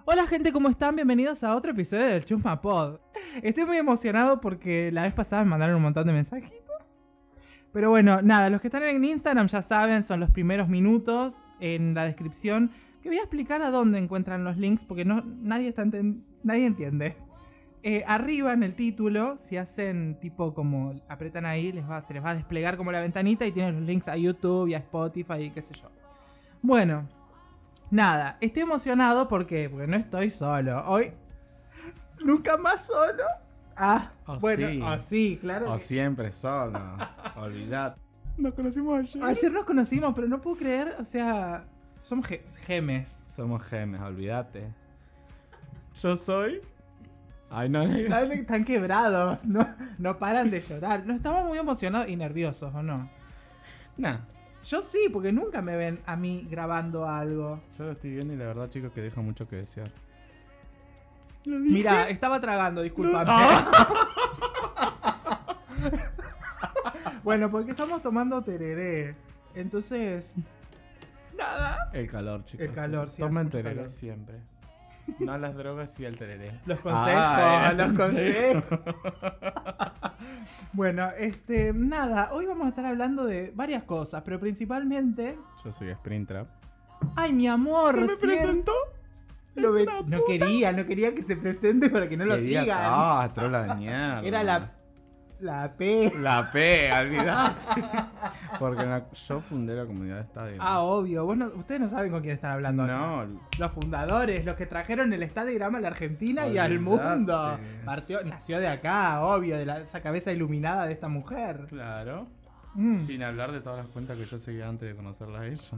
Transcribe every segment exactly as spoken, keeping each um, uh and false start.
Hola gente, ¿cómo están? Bienvenidos a otro episodio del Chusma Pod. Estoy muy emocionado porque la vez pasada me mandaron un montón de mensajitos. Pero bueno, nada, los que están en Instagram ya saben, son los primeros minutos en la descripción. Que voy a explicar a dónde encuentran los links porque no, nadie, está enten- nadie entiende. Eh, arriba en el título, si hacen tipo como apretan ahí, les va, se les va a desplegar como la ventanita y tienen los links a YouTube y a Spotify y qué sé yo. Bueno, nada, estoy emocionado porque, porque no estoy solo. Hoy, nunca más solo. Ah, oh, bueno, sí. oh, sí, claro. O que... siempre solo. Olvidad. Nos conocimos ayer. Ayer nos conocimos, pero no puedo creer, o sea, somos ge- gemes. Somos gemes, olvídate. Yo soy... Ay, no, no. Están, están quebrados, no, no paran de llorar. No, estamos muy emocionados y nerviosos, ¿o no? Nah, Yo sí, porque nunca me ven a mí grabando algo. yo lo estoy viendo y la verdad, chicos, que deja mucho que desear. Mira, estaba tragando, discúlpame. Bueno, porque estamos tomando tereré. Entonces, nada. El calor, chicos. El calor, sí, hace Tomen mucho tereré calor. siempre. No las drogas y el tereré. Los consejos, Ah, el los consejo. consejos. Bueno, este, nada, hoy vamos a estar hablando de varias cosas, pero principalmente... Yo soy Springtrap. ¡Ay, mi amor! ¿No me recién presentó? lo Es ve- una No puta. quería, no quería que se presente para que no lo Quería- sigan. Ah, trola de mierda. Era la, la P. La P, olvidate. Porque la- yo fundé la comunidad de Estadio. Ah, obvio. Vos no- ustedes no saben con quién están hablando acá. No, Los fundadores, los que trajeron el Stadigram a la Argentina y al Olvidate. mundo. Partió, nació de acá, obvio, de la- esa cabeza iluminada de esta mujer. claro. Mm. Sin hablar de todas las cuentas que yo seguía antes de conocerla a ella.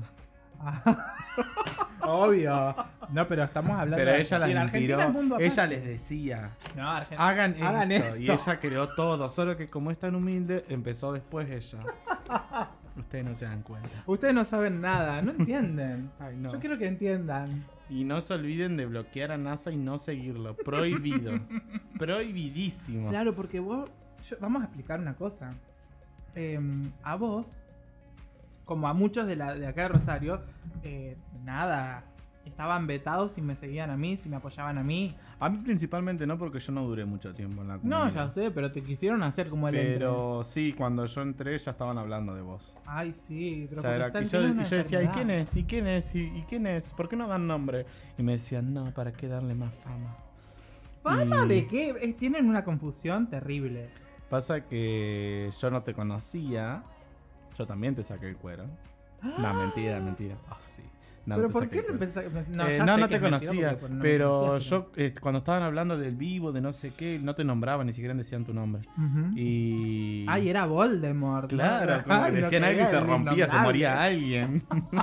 Obvio. No, pero estamos hablando Pero de ella las y en Argentina inspiró. el mundo aparte. Ella les decía, No, Argen- hagan, hagan esto. esto. Y ella creó todo. Solo que como es tan humilde, empezó después ella. Ustedes no se dan cuenta. Ustedes no saben nada, no entienden. Ay, no. Yo quiero que entiendan. Y no se olviden de bloquear a NASA y no seguirlo. Prohibido. Prohibidísimo. Claro, porque vos... yo- vamos a explicar una cosa. Eh, a vos, como a muchos de, la, de acá de Rosario, eh, nada, estaban vetados si me seguían a mí, si me apoyaban a mí. A mí principalmente no, porque yo no duré mucho tiempo en la No, comunidad. ya sé, pero te quisieron hacer como el... Pero sí, cuando yo entré ya estaban hablando de vos. Ay, sí, pero O sea, porque era están- que yo, tienen y una yo decía, ¿y enfermedad. quién es? ¿Y quién es? ¿Y, y quién es? ¿Por qué no dan nombre? Y me decían, no, ¿para qué darle más fama? ¿Fama Y de qué? Es- tienen una confusión terrible. Pasa que yo no te conocía, yo también te saqué el cuero. No, mentira, mentira. Ah, sí. No, ¿Pero no te por saqué qué el no cuero. pensás? No, ya no, sé no que te es mentira conocía, porque no me pero conocías, yo eh, cuando estaban hablando del vivo, de no sé qué, no te nombraban, ni siquiera decían tu nombre. Ujú. Y... Ay, era Voldemort. ¿no? Claro, como Ay, que no decían algo y quería se el rompía, se innombrable. moría alguien.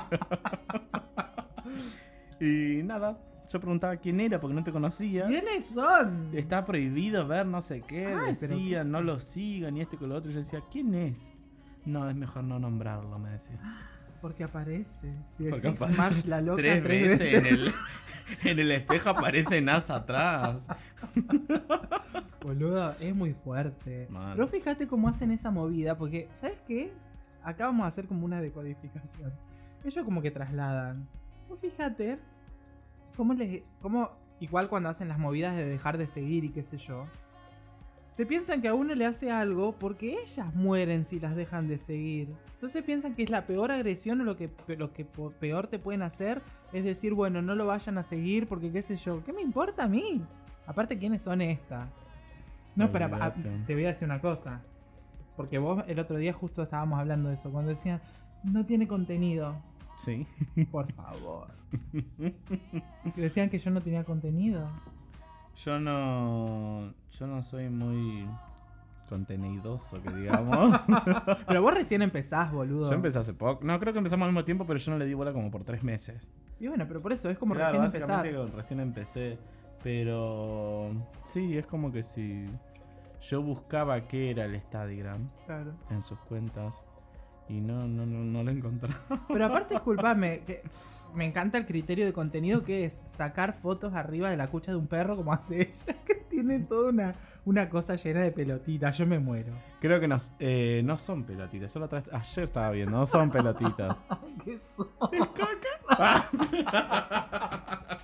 Y nada, yo preguntaba quién era porque no te conocía. ¿Quiénes son? Está prohibido ver no sé qué, Ay, pero decían, qué no sé. lo sigan y este con lo otro. Y yo decía, ¿quién es? No, es mejor no nombrarlo, me decía. Porque aparece. Si Porque decís aparece Marge la loca Tres veces en el, en el espejo aparece NASA atrás. Boludo, es muy fuerte. Mal. Pero fíjate cómo hacen esa movida, porque, ¿sabes qué? Acá vamos a hacer como una decodificación. Ellos como que trasladan. Vos fíjate cómo les... Cómo, igual cuando hacen las movidas de dejar de seguir y qué sé yo. Se piensan que a uno le hace algo porque ellas mueren si las dejan de seguir. Entonces piensan que es la peor agresión o lo que, lo que po- peor te pueden hacer es decir, bueno, no lo vayan a seguir porque qué sé yo. ¿Qué me importa a mí? Aparte, ¿quiénes son estas? No, pero a- Olvídate. te voy a decir una cosa. Porque vos el otro día justo estábamos hablando de eso. Cuando decían, no tiene contenido. Sí. Por favor. Que decían que yo no tenía contenido. Yo no. Yo no soy muy contenidoso, que digamos. Pero vos recién empezás, boludo. Yo empecé hace poco. No, creo que empezamos al mismo tiempo, pero yo no le di bola como por tres meses. Y bueno, pero por eso es como Claro, recién empezar. básicamente recién empecé. Pero sí, es como que si yo buscaba qué era el Stadigram Claro. en sus cuentas y no, no, no, no lo encontraba. Pero aparte, disculpame, que me encanta el criterio de contenido que es sacar fotos arriba de la cucha de un perro como hace ella, que tiene toda una, una cosa llena de pelotitas. Yo me muero. Creo que nos, eh, no son pelotitas, solo atrás, ayer estaba viendo, no son pelotitas. ¿Qué son?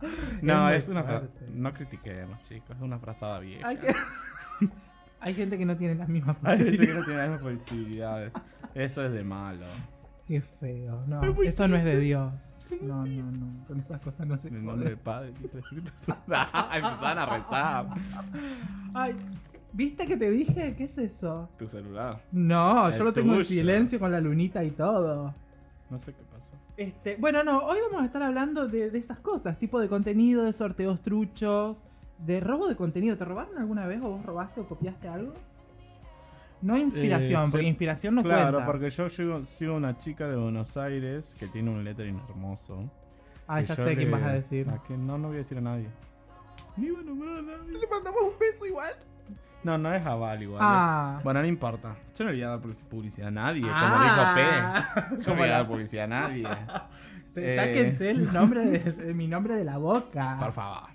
No, Es es, muy una fra- fuerte. No critiquemos, chicos. Es una frazada vieja. Hay, que- Hay gente que no tiene las mismas Hay veces que posibilidades. no tiene las mismas posibilidades. Eso es de malo. Qué feo. No, Es muy eso no es de Dios. No, no, no. Con esas cosas no se En el jode. nombre del Padre, del Hijo y del Espíritu Santo. Empezaban a rezar. Ay, ¿viste que te dije? ¿Qué es eso? Tu celular. No, El yo lo tengo en tuyo. silencio con la lunita y todo. No sé qué pasó. Este, bueno, no, hoy vamos a estar hablando de, de esas cosas, tipo de contenido, de sorteos truchos, de robo de contenido. ¿Te robaron alguna vez o vos robaste o copiaste algo? No inspiración, Eh, porque se- inspiración no Claro, cuenta. porque yo sigo, sigo una chica de Buenos Aires que tiene un lettering hermoso. Ah, que ya yo sé quién le- vas a decir. ¿A quién? No, no voy a decir a nadie. Ni iba a nombrar a nadie. ¿Le mandamos un beso igual? No, no es Aval igual. Ah. eh. Bueno, no importa. Yo no le voy a dar publicidad a nadie, Ah. como dijo P. Yo no Como le voy a la- dar publicidad a nadie. Se- Eh. Sáquense el nombre de, de mi nombre de la boca. Por favor.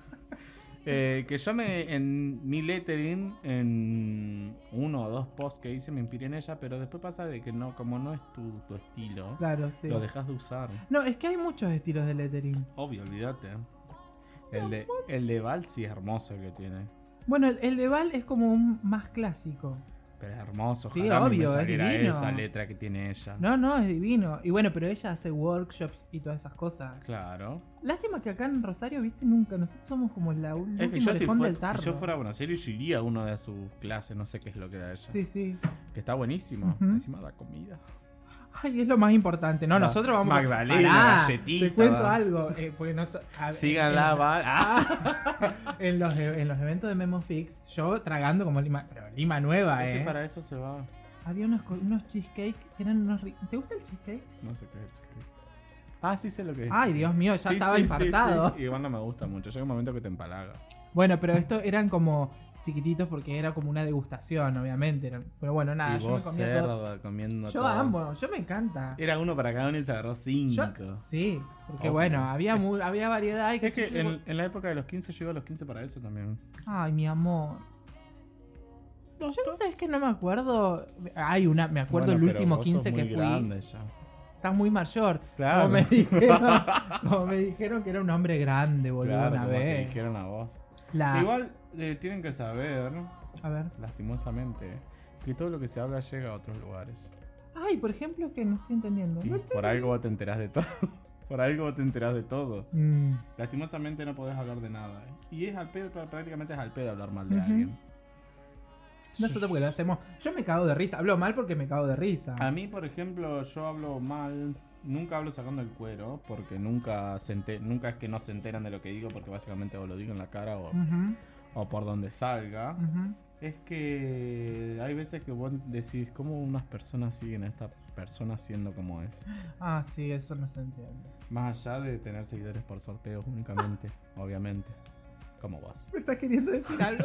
Eh, que yo me, en mi lettering, en uno o dos posts que hice, me inspiré en ella, pero después pasa de que no, como no es tu, tu estilo, Claro, sí. lo dejas de usar. No, es que hay muchos estilos de lettering. Obvio, olvídate. El de, el de Val sí es hermoso el que tiene. Bueno, el, el de Val es como un más clásico. Pero es hermoso, Sí, ojalá a mí obvio, es me saliera divino. esa letra que tiene ella. No, no, es divino. Y bueno, pero ella hace workshops y todas esas cosas. Claro. Lástima que acá en Rosario, viste, nunca. Nosotros somos como la ul- Es que último yo si, lejón fue- del tarro. si yo fuera a Buenos Aires, yo iría a una de sus clases, no sé qué es lo que da ella. Sí, sí. Que está buenísimo. Ujú. Encima da comida. Ay, es lo más importante. No, Ma- nosotros vamos Magdalena, Pará, galletita. Te cuento algo. Eh, porque nos, a- Síganla, en- Val. Ah. En los, en los eventos de Memofix, yo tragando como lima, pero lima nueva, Es eh. que para eso se va. Había unos, co- unos cheesecake que eran unos ri- ¿Te gusta el cheesecake? No sé qué es el cheesecake. Ah, sí sé lo que es. Ay, Dios mío, ya Sí, estaba sí, sí, infartado. sí. Igual no me gusta mucho. Llega un momento que te empalaga. Bueno, pero estos eran como chiquititos porque era como una degustación, obviamente. eran- Pero bueno, nada, y yo me vos comía todo. cerda comiendo Yo todo. amo, yo me encanta. Era uno para cada uno y se agarró cinco. Yo- sí, porque Ojo. bueno, había mu- había variedad y qué Es sé que yo. en, en la época de los quince yo iba a los quince para eso también. Ay, mi amor. Yo no sé, es que no me acuerdo. Hay una, me acuerdo Bueno, el pero último vos quince sos que muy fui. grande ya. Estás muy mayor. Claro. Como me dijeron, como me dijeron que era un hombre grande, boludo, Claro, una como te vez. dijeron a vos. La- Igual eh, tienen que saber, A ver. lastimosamente, que todo lo que se habla llega a otros lugares. Ay, por ejemplo, que no estoy entendiendo. Y No por algo vos te enterás de todo. Por algo vos te enterás de todo. Mm, Lastimosamente no podés hablar de nada. ¿eh? Y es al pedo, prácticamente es al pedo hablar mal de Ujú. alguien. Nosotros porque lo hacemos. Yo me cago de risa. Hablo mal porque me cago de risa. A mí, por ejemplo, yo hablo mal. Nunca hablo sacando el cuero, porque nunca se ente- nunca es que no se enteran de lo que digo, porque básicamente o lo digo en la cara o, Ujú, o por donde salga. ujú. Es que hay veces que vos decís, ¿cómo unas personas siguen a esta persona siendo como es? Ah, sí, eso no se entiende. Más allá de tener seguidores por sorteos únicamente, obviamente. Como vos. ¿Me estás queriendo decir algo?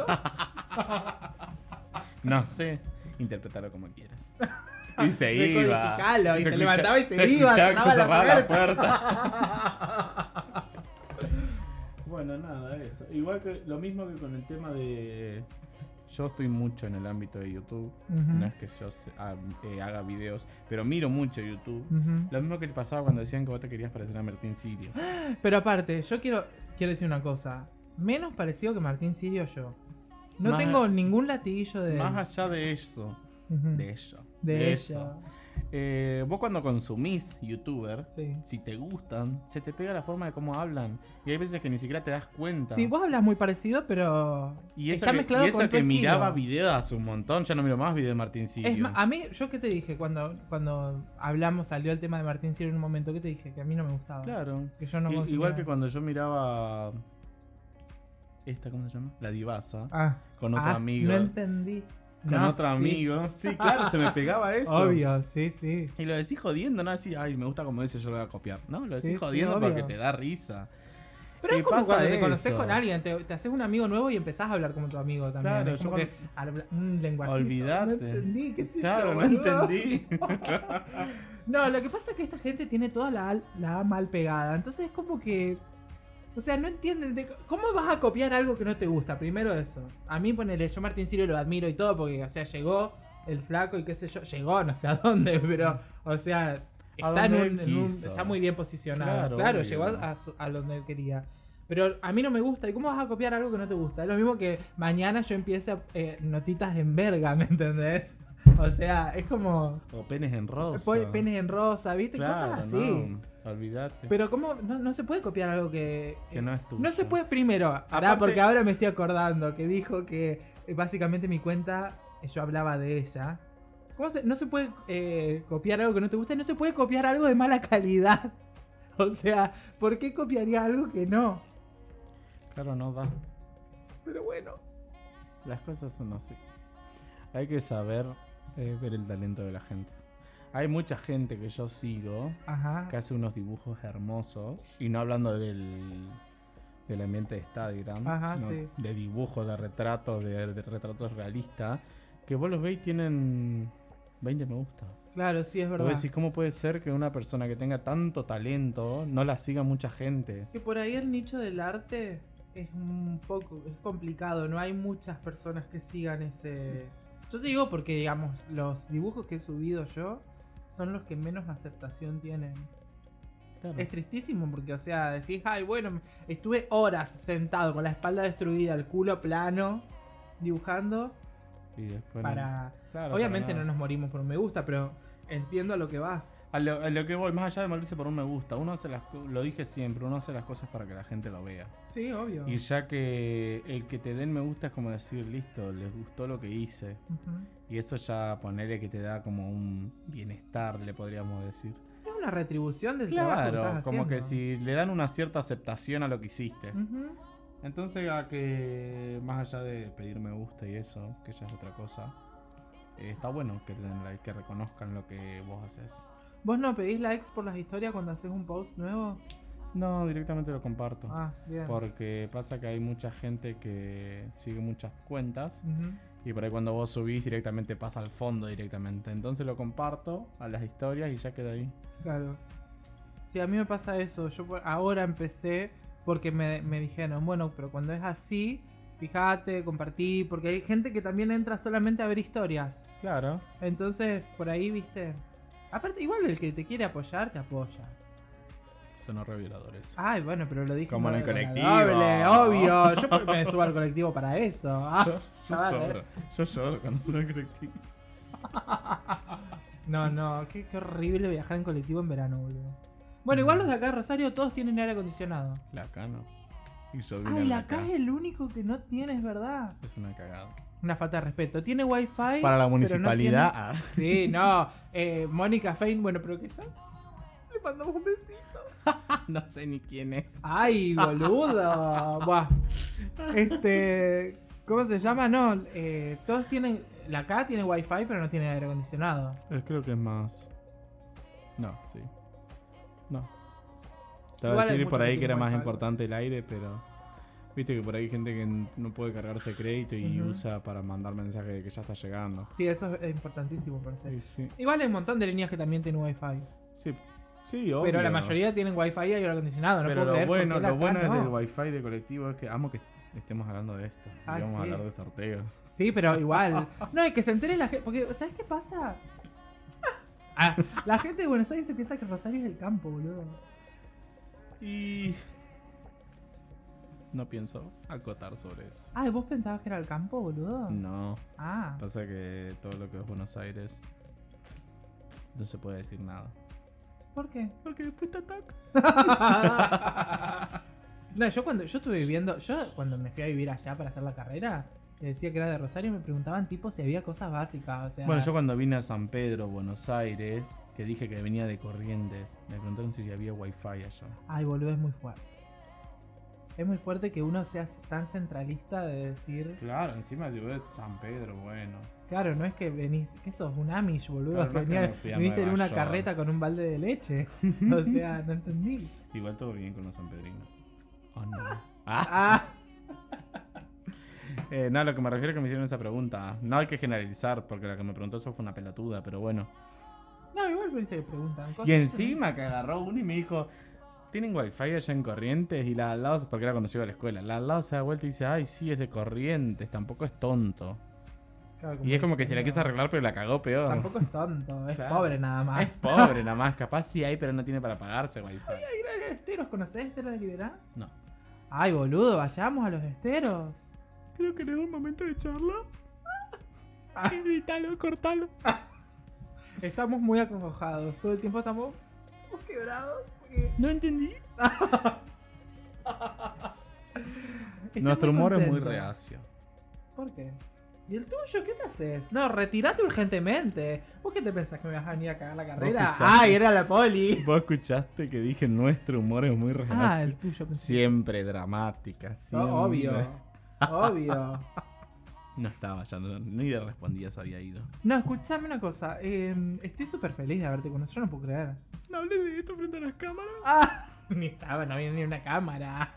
No sé, interpretarlo como quieras. Y se iba. Decodificalo, y se escucha- levantaba y se iba, escuchaba que cerraba se la cerraba la puerta. puerta. Bueno, nada, eso. Igual que lo mismo que con el tema de... Yo estoy mucho en el ámbito de YouTube. Ujú, No es que yo se- ha- eh, haga videos, pero miro mucho YouTube. ujú. Lo mismo que te pasaba cuando decían que vos te querías parecer a Martín Sirio. Pero aparte, yo quiero, quiero decir una cosa. Menos parecido que Martín Sirio yo. No Más- tengo ningún latiguillo de... Más allá de eso, Ujú, de ello, de eso. ella. Eh, vos cuando consumís YouTuber, Sí. si te gustan, se te pega la forma de cómo hablan. Y hay veces que ni siquiera te das cuenta. Sí, vos hablas muy parecido, pero y eso está que, mezclado y eso con tu que estilo. miraba videos hace un montón, ya no miro más videos de Martín Sirio. Es más, a mí, yo qué te dije cuando, cuando hablamos, salió el tema de Martín Sirio en un momento, ¿qué te dije? Que a mí no me gustaba. Claro. Que yo no I- consumía. igual que cuando yo miraba... Esta, ¿cómo se llama? La Divasa. Ah, Con otro ah, amigo. No entendí. Con No, otro sí. amigo. Sí, claro, se me pegaba eso. Obvio, sí, sí. Y lo decís jodiendo, no decís, ay, me gusta como dice, yo lo voy a copiar. No, lo decís Sí, sí, jodiendo obvio. porque te da risa. Pero Y es como pasa cuando te eso. conoces con alguien, te, te haces un amigo nuevo y empezás a hablar como tu amigo también. Claro, es como yo que habla- un lenguaje. Olvídate. No entendí, qué sé Claro, yo, no boludo. entendí. No, lo que pasa es que esta gente tiene toda la, al- la A mal pegada. Entonces es como que. O sea, no entienden. de- ¿Cómo vas a copiar algo que no te gusta? Primero eso. A mí, ponele, yo Martín Sirio lo admiro y todo, porque, o sea, llegó el flaco y qué sé yo. Llegó, no sé a dónde, pero, o sea, está, en donde un, él en un- quiso. está muy bien posicionado. Claro, Claro, obvio. llegó a, a su- a donde él quería. Pero a mí no me gusta. ¿Y cómo vas a copiar algo que no te gusta? Es lo mismo que mañana yo empiece eh, notitas en verga, ¿me entendés? O sea, es como... O penes en rosa. po- Penes en rosa, ¿viste? Claro, Cosas así. no, olvídate. Pero ¿cómo? No, no se puede copiar algo que... Que no es tuyo. No se puede primero. Pará, Aparte- porque ahora me estoy acordando que dijo que eh, básicamente mi cuenta, eh, yo hablaba de ella. ¿Cómo se- no se puede eh, copiar algo que no te gusta? No se puede copiar algo de mala calidad. O sea, ¿por qué copiaría algo que no? Claro, no da. Pero bueno. Las cosas son así. Hay que saber eh, ver el talento de la gente. Hay mucha gente que yo sigo Ajá. que hace unos dibujos hermosos. Y no hablando del, del ambiente de Instagram, Ajá, sino sí. de dibujos, de retratos, de, de retratos realistas. Que vos los veis y tienen veinte me gusta. Claro, sí, es Vos verdad. decís, ¿cómo puede ser que una persona que tenga tanto talento no la siga mucha gente? Que por ahí el nicho del arte es un poco, es complicado, no hay muchas personas que sigan ese... Yo te digo porque, digamos, los dibujos que he subido yo son los que menos aceptación tienen. Claro. Es tristísimo porque, o sea, decís, ay, bueno, estuve horas sentado con la espalda destruida, el culo plano, dibujando Y después para... Claro, Obviamente para no nada. nos morimos por un me gusta, pero entiendo a lo que vas. A lo, a lo que voy, más allá de morirse por un me gusta, uno hace las co- lo dije siempre, uno hace las cosas para que la gente lo vea. Sí, obvio. Y ya que el que te den me gusta es como decir, listo, les gustó lo que hice. Ujú. Y eso ya ponerle que te da como un bienestar, le podríamos decir. Es una retribución del trabajo que Claro, estás como que haciendo. si le dan una cierta aceptación a lo que hiciste. Ujú. Entonces, a que más allá de pedir me gusta y eso, que ya es otra cosa, eh, está bueno que te den like, que reconozcan lo que vos haces. ¿Vos no pedís likes por las historias cuando haces un post nuevo? No, directamente lo comparto. Ah, bien. Porque pasa que hay mucha gente que sigue muchas cuentas Ujú. y por ahí cuando vos subís directamente pasa al fondo directamente. Entonces lo comparto a las historias y ya queda ahí. Claro. Sí, a mí me pasa eso. Yo por- ahora empecé porque me, me dijeron, bueno, pero cuando es así, fíjate, compartí, porque hay gente que también entra solamente a ver historias. Claro. Entonces, por ahí, viste. Aparte, igual el que te quiere apoyar, te apoya. Son re violadores. Ay, bueno, pero lo dije Como en el con la colectivo. doble, obvio. Yo me subo al colectivo para eso. Ah, yo, yo vale. lloro. Yo lloro cuando soy colectivo. No, no, qué, qué horrible viajar en colectivo en verano, boludo. Bueno, igual los de acá de Rosario todos tienen aire acondicionado. La acá no. Y yo vine Ay, en la la acá acá. es el único que no tiene, es verdad. Es una cagada. Una falta de respeto. Tiene wifi. Para la pero no municipalidad. tiene- ah. Sí, no. Eh, Mónica Fein, bueno, pero que ya. Le mandamos un besito. No sé ni quién es. Ay, boludo. Buah. Este. ¿Cómo se llama? No, eh, todos tienen. La acá tiene wifi, pero no tiene aire acondicionado. Eh, Creo que es más. No, sí. No. Te voy a Igual hay decir muchos por que ahí que tienen era más wifi. importante el aire, pero. Viste que por ahí hay gente que n- no puede cargarse crédito y Ujú. usa para mandar mensajes de que ya está llegando. Sí, eso es importantísimo, parece. Sí, sí. Igual hay un montón de líneas que también tienen wifi. Sí, sí, obvio. Pero la mayoría tienen wifi y aire acondicionado. No Pero puedo lo creer bueno, por qué la lo acá bueno es no. del wifi de colectivo es que amo que estemos hablando de esto. Ah, y vamos a sí. hablar de sorteos. Sí, pero igual. No, es que se entere la gente. Porque, ¿sabes qué pasa? Ah, la gente de Buenos Aires se piensa que Rosario es el campo, boludo. Y. No pienso acotar sobre eso. Ah, ¿vos pensabas que era el campo, boludo? No. Ah. Pasa que todo lo que es Buenos Aires no se puede decir nada. ¿Por qué? Porque después te ataca. No, yo cuando yo estuve viviendo, yo cuando me fui a vivir allá para hacer la carrera, que decía que era de Rosario, me preguntaban tipo si había cosas básicas, o sea... Bueno, yo cuando vine a San Pedro, Buenos Aires, que dije que venía de Corrientes, me preguntaron si había wifi allá. Ay, boludo, es muy fuerte. Es muy fuerte que uno sea tan centralista de decir... Claro, encima si ves San Pedro, bueno. Claro, no es que venís... ¿Qué sos? Un Amish, boludo. Claro, no es que Venía- me fui a viniste en Nueva una York. carreta con un balde de leche. O sea, no entendí. Igual todo bien con los sanpedrinos. Oh no. Ah. Ah, Eh, no, lo que me refiero es que me hicieron esa pregunta. No hay que generalizar, porque la que me preguntó eso fue una pelotuda, pero bueno. no, igual viste que preguntan cosas. Y encima que agarró uno y me dijo, ¿tienen wifi allá en Corrientes? Y la de al lado, porque era cuando yo iba a la escuela, la de al lado se da vuelta y dice, ay, sí, es de Corrientes, tampoco es tonto. Claro, Y es como que se la diciendo, quiso arreglar, pero la cagó peor. Tampoco es tonto, es Claro. pobre nada más. Es pobre nada más, capaz sí hay, pero no tiene para pagarse wifi. Ay, Esteros, ¿conocés Esteros de Liberá? No. Ay, boludo, vayamos a los esteros. Creo que en un momento de charla. Edítalo, cortalo. Estamos muy acongojados. Todo el tiempo estamos quebrados. Porque... No entendí. Estoy Nuestro muy humor es muy contento. reacio. ¿Por qué? ¿Y el tuyo qué te haces? No, retirate urgentemente. ¿Vos qué te pensás que me vas a venir a cagar la carrera? escuchaste? ¡Ay, era la poli! Vos escuchaste que dije nuestro humor es muy reacio. Ah, el tuyo. pensé. Siempre dramática. No, Siempre. obvio. Obvio. No estaba, ya no, ni le respondía, se había ido. No, escuchame una cosa. eh, estoy súper feliz de haberte conocido. Yo no puedo creer. No hablé de esto frente a las cámaras. Ah, ni estaba, no había ni una cámara.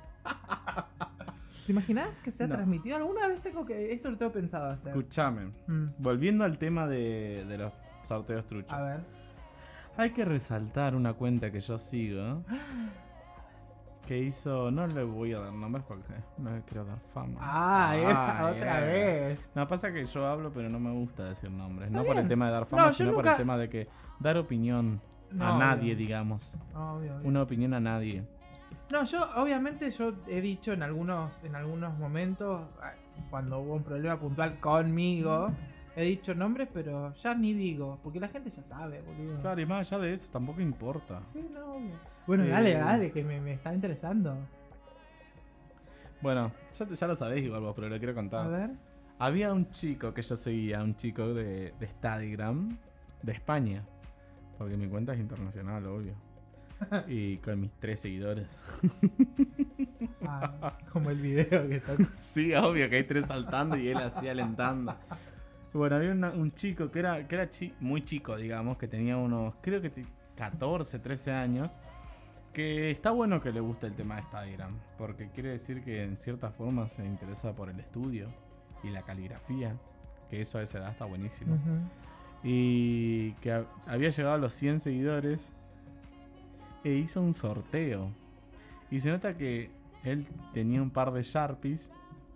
¿Te imaginas que sea No. transmitido? Alguna vez tengo que. Eso lo tengo pensado hacer. Escuchame. Mm, Volviendo al tema de, de los sorteos truchos. a ver. Hay que resaltar una cuenta que yo sigo. Que hizo. No le voy a dar nombres porque no le quiero dar fama. Ah, era Ay, otra eh. vez. No, pasa que yo hablo, pero no me gusta decir nombres. Está No por el bien. tema de dar fama, No, yo sino por nunca- el tema de que dar opinión No, a nadie, obvio. digamos. Obvio, obvio. Una opinión a nadie. No, yo obviamente yo he dicho en algunos, en algunos momentos, ah, cuando hubo un problema puntual conmigo, he dicho nombres, pero ya ni digo, porque la gente ya sabe, boludo. Claro, y más allá de eso, tampoco importa. Sí, no, obvio. Bueno, Eh, dale, dale, que me, me está interesando. Bueno, ya, te- ya lo sabéis igual vos, pero lo quiero A contar. ver. Había un chico que yo seguía, un chico de, de Instagram de España. Porque mi cuenta es internacional, obvio. Y con mis tres seguidores. Ah, como el video que está. Sí, obvio que hay tres saltando y él así alentando. Bueno, había una- un chico que era, que era chi- muy chico, digamos, que tenía unos, creo que te- catorce, trece años. Que está bueno que le guste el tema de Instagram. Porque quiere decir que en cierta forma se interesa por el estudio y la caligrafía. Que eso a esa edad está buenísimo. Ujú. Y que ha- había llegado a los cien seguidores e hizo un sorteo. Y se nota que él tenía un par de Sharpies.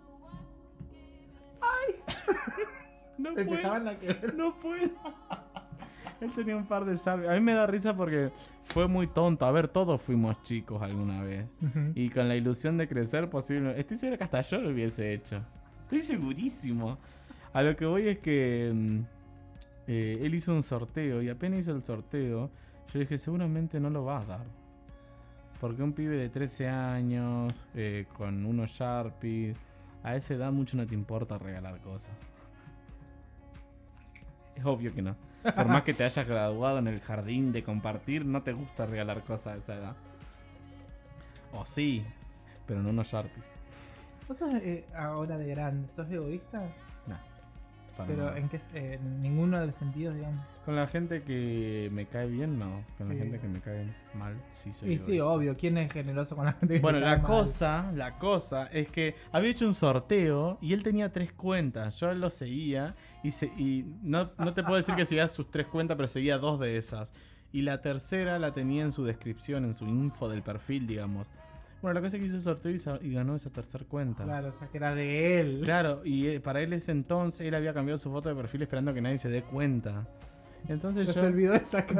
¡Ay! No Se puedo, empezaban a quebrar. no puedo. Él tenía un par de Sharpies. A mí me da risa porque fue muy tonto. A ver, todos fuimos chicos alguna vez. Ujú. Y con la ilusión de crecer posible. Estoy seguro que hasta yo lo hubiese hecho. Estoy segurísimo. A lo que voy es que mm, eh, él hizo un sorteo y apenas hizo el sorteo, yo dije, seguramente no lo vas a dar. Porque un pibe de trece años, eh, con unos Sharpies, a esa edad mucho no te importa regalar cosas. Es obvio que no. Por más que te hayas graduado en el jardín de compartir, no te gusta regalar cosas a esa edad. O sí, pero no unos Sharpies. ¿Vos sos eh, ahora de grande? ¿Sos egoísta? No. para Pero nada. en qué eh, en ninguno de los sentidos, digamos. Con la gente que me cae bien, no. Con Sí. la gente que me cae mal, sí soy Y sí, egoísta. obvio. ¿Quién es generoso con la gente que Bueno, le la cae mal? cosa, la cosa es que había hecho un sorteo y él tenía tres cuentas. Yo lo seguía y, se, y no, no te puedo decir que seguía sus tres cuentas, pero seguía dos de esas. Y la tercera la tenía en su descripción, en su info del perfil, digamos. Bueno, la cosa es que hizo el sorteo y, sa- y ganó esa tercera cuenta. Claro, o sea, que era de él. Claro, y eh, para él ese entonces él había cambiado su foto de perfil esperando que nadie se dé cuenta. Entonces Pero yo... se olvidó de sacar.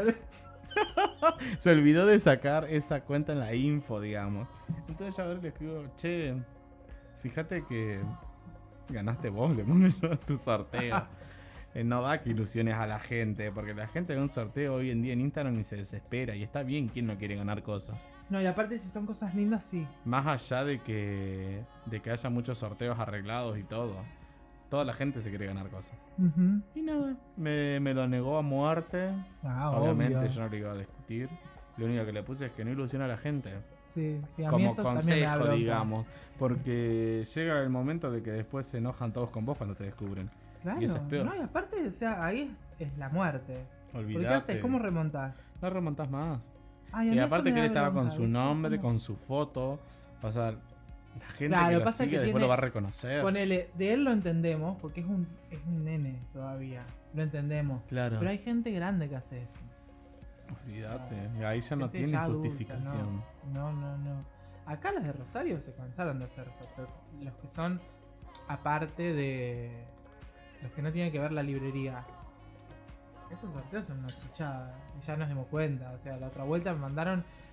Se olvidó de sacar esa cuenta en la info, digamos. Entonces yo ahora le escribo, che, fíjate que ganaste vos, le pongo yo tu sorteo. Eh, no da que ilusiones a la gente, porque la gente de un sorteo hoy en día en Instagram y se desespera. Y está bien quien no quiere ganar cosas. No, y aparte, si son cosas lindas, sí. Más allá de que, de que haya muchos sorteos arreglados y todo. Toda la gente se quiere ganar cosas. Ujú. Y nada, me, me lo negó a muerte. Ah, Obviamente obvio. yo no lo iba a discutir. Lo único que le puse es que no ilusiona a la gente. Sí, sí, a mí Como eso también me da consejo, bronca. digamos. Porque llega el momento de que después se enojan todos con vos cuando te descubren. Claro. Y eso es peor. No, y aparte, o sea, ahí es, es la muerte. ¿Por qué Olvidate. haces? ¿Cómo remontás? No remontás más. Ay, a Y mí eso aparte me que él da estaba con bronca, su ¿viste? nombre, ¿Cómo? con su foto. O sea, la gente Claro, que lo pasa sigue que después tiene- lo va a reconocer. Ponele, de él lo entendemos, porque es un, es un nene todavía. Lo entendemos. Claro. Pero hay gente grande que hace eso. Olvídate. Y ahí ya no Gente tiene ya adulta, justificación. No, no, no. Acá las de Rosario se cansaron de hacer eso. Pero los que son aparte de. Los que no tienen que ver la librería. Esos sorteos son una chuchada. Y ya nos dimos cuenta. O sea, la otra vuelta me mandaron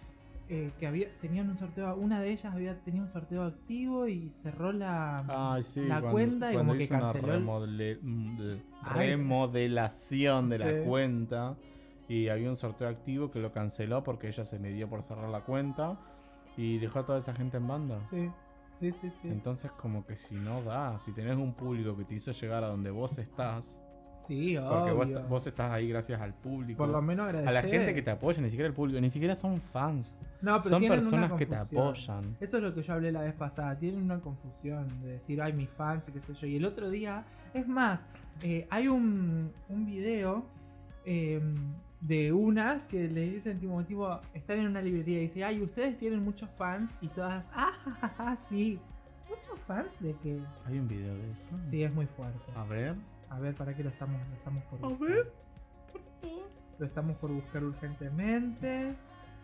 eh, que había tenían un sorteo, una de ellas había tenía un sorteo activo y cerró la, Ay, sí, la cuando- cuenta y cuando como que hizo una canceló el- remodele- mm, de- Ay. remodelación de la Sí. cuenta. Y había un sorteo activo que lo canceló porque ella se me dio por cerrar la cuenta. Y dejó a toda esa gente en banda. Sí, sí, sí, sí. Entonces como que si no da, si tenés un público que te hizo llegar a donde vos estás, Sí, porque vos, obvio. vos estás ahí gracias al público, Por lo menos a agradecer. la gente que te apoya, ni siquiera el público, ni siquiera son fans, No, pero son tienen personas una que te confusión. apoyan. Eso es lo que yo hablé la vez pasada. Tienen una confusión de decir, ay, mis fans y qué sé yo. Y el otro día, es más, eh, hay un, un video eh, de unas que le dicen, tipo, tipo, están en una librería y dice, ay, ustedes tienen muchos fans. Y todas, ah, ja, ja, ja, sí. ¿Muchos fans de qué? Hay un video de eso. Sí, es muy fuerte. A ver. A ver, ¿para qué lo estamos, lo estamos por A buscar? ver. Por favor. Lo estamos por buscar urgentemente.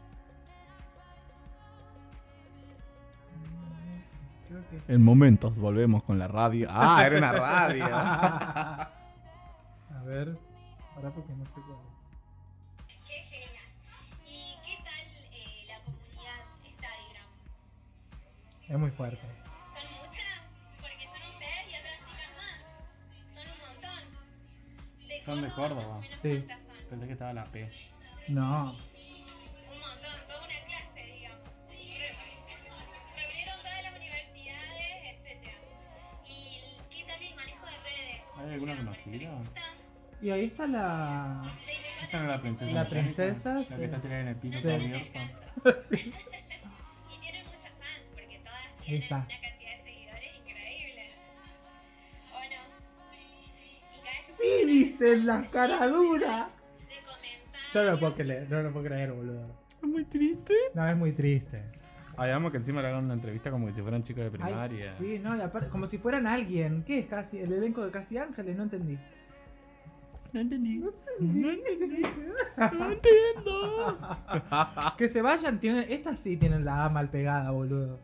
Creo que sí. En momentos volvemos con la radio. Ah, era una radio. A ver, ahora porque no sé cuál. Qué genias. ¿Y qué tal eh, la comunidad Stadigram? Es muy fuerte. ¿Son muchas? Porque son ustedes y otras chicas más. Son un montón. De Son de Córdoba. Más o menos Sí. ¿cuántas son? Pensé que estaba la P. No. Un montón, toda una clase, digamos. Re- Reunieron todas las universidades, etcétera. ¿Y qué tal el manejo de redes? ¿Cómo ¿Hay se alguna llevan? conocida? ¿Les gusta? Y ahí está la. Esta no es la princesa. La mecánica, princesa, La sí. que está tirada en el piso, Sí. está abierta. Sí. Y tienen muchas fans porque todas Ahí tienen está. una cantidad de seguidores increíbles. ¿O no? Y cada vez Sí, dicen las caraduras. de comentar. Yo no lo puedo creer, no lo puedo creer, boludo. Es muy triste. No, es muy triste. Ay, amo que encima le hagan una entrevista como que si fueran chicos de Ay, primaria. sí, no, y aparte, como si fueran alguien. ¿Qué es casi? ¿El elenco de Casi Ángeles? No entendí. No entendí. No entendí. No entiendo. Que se vayan, tienen. Estas sí tienen la A mal pegada, boludo.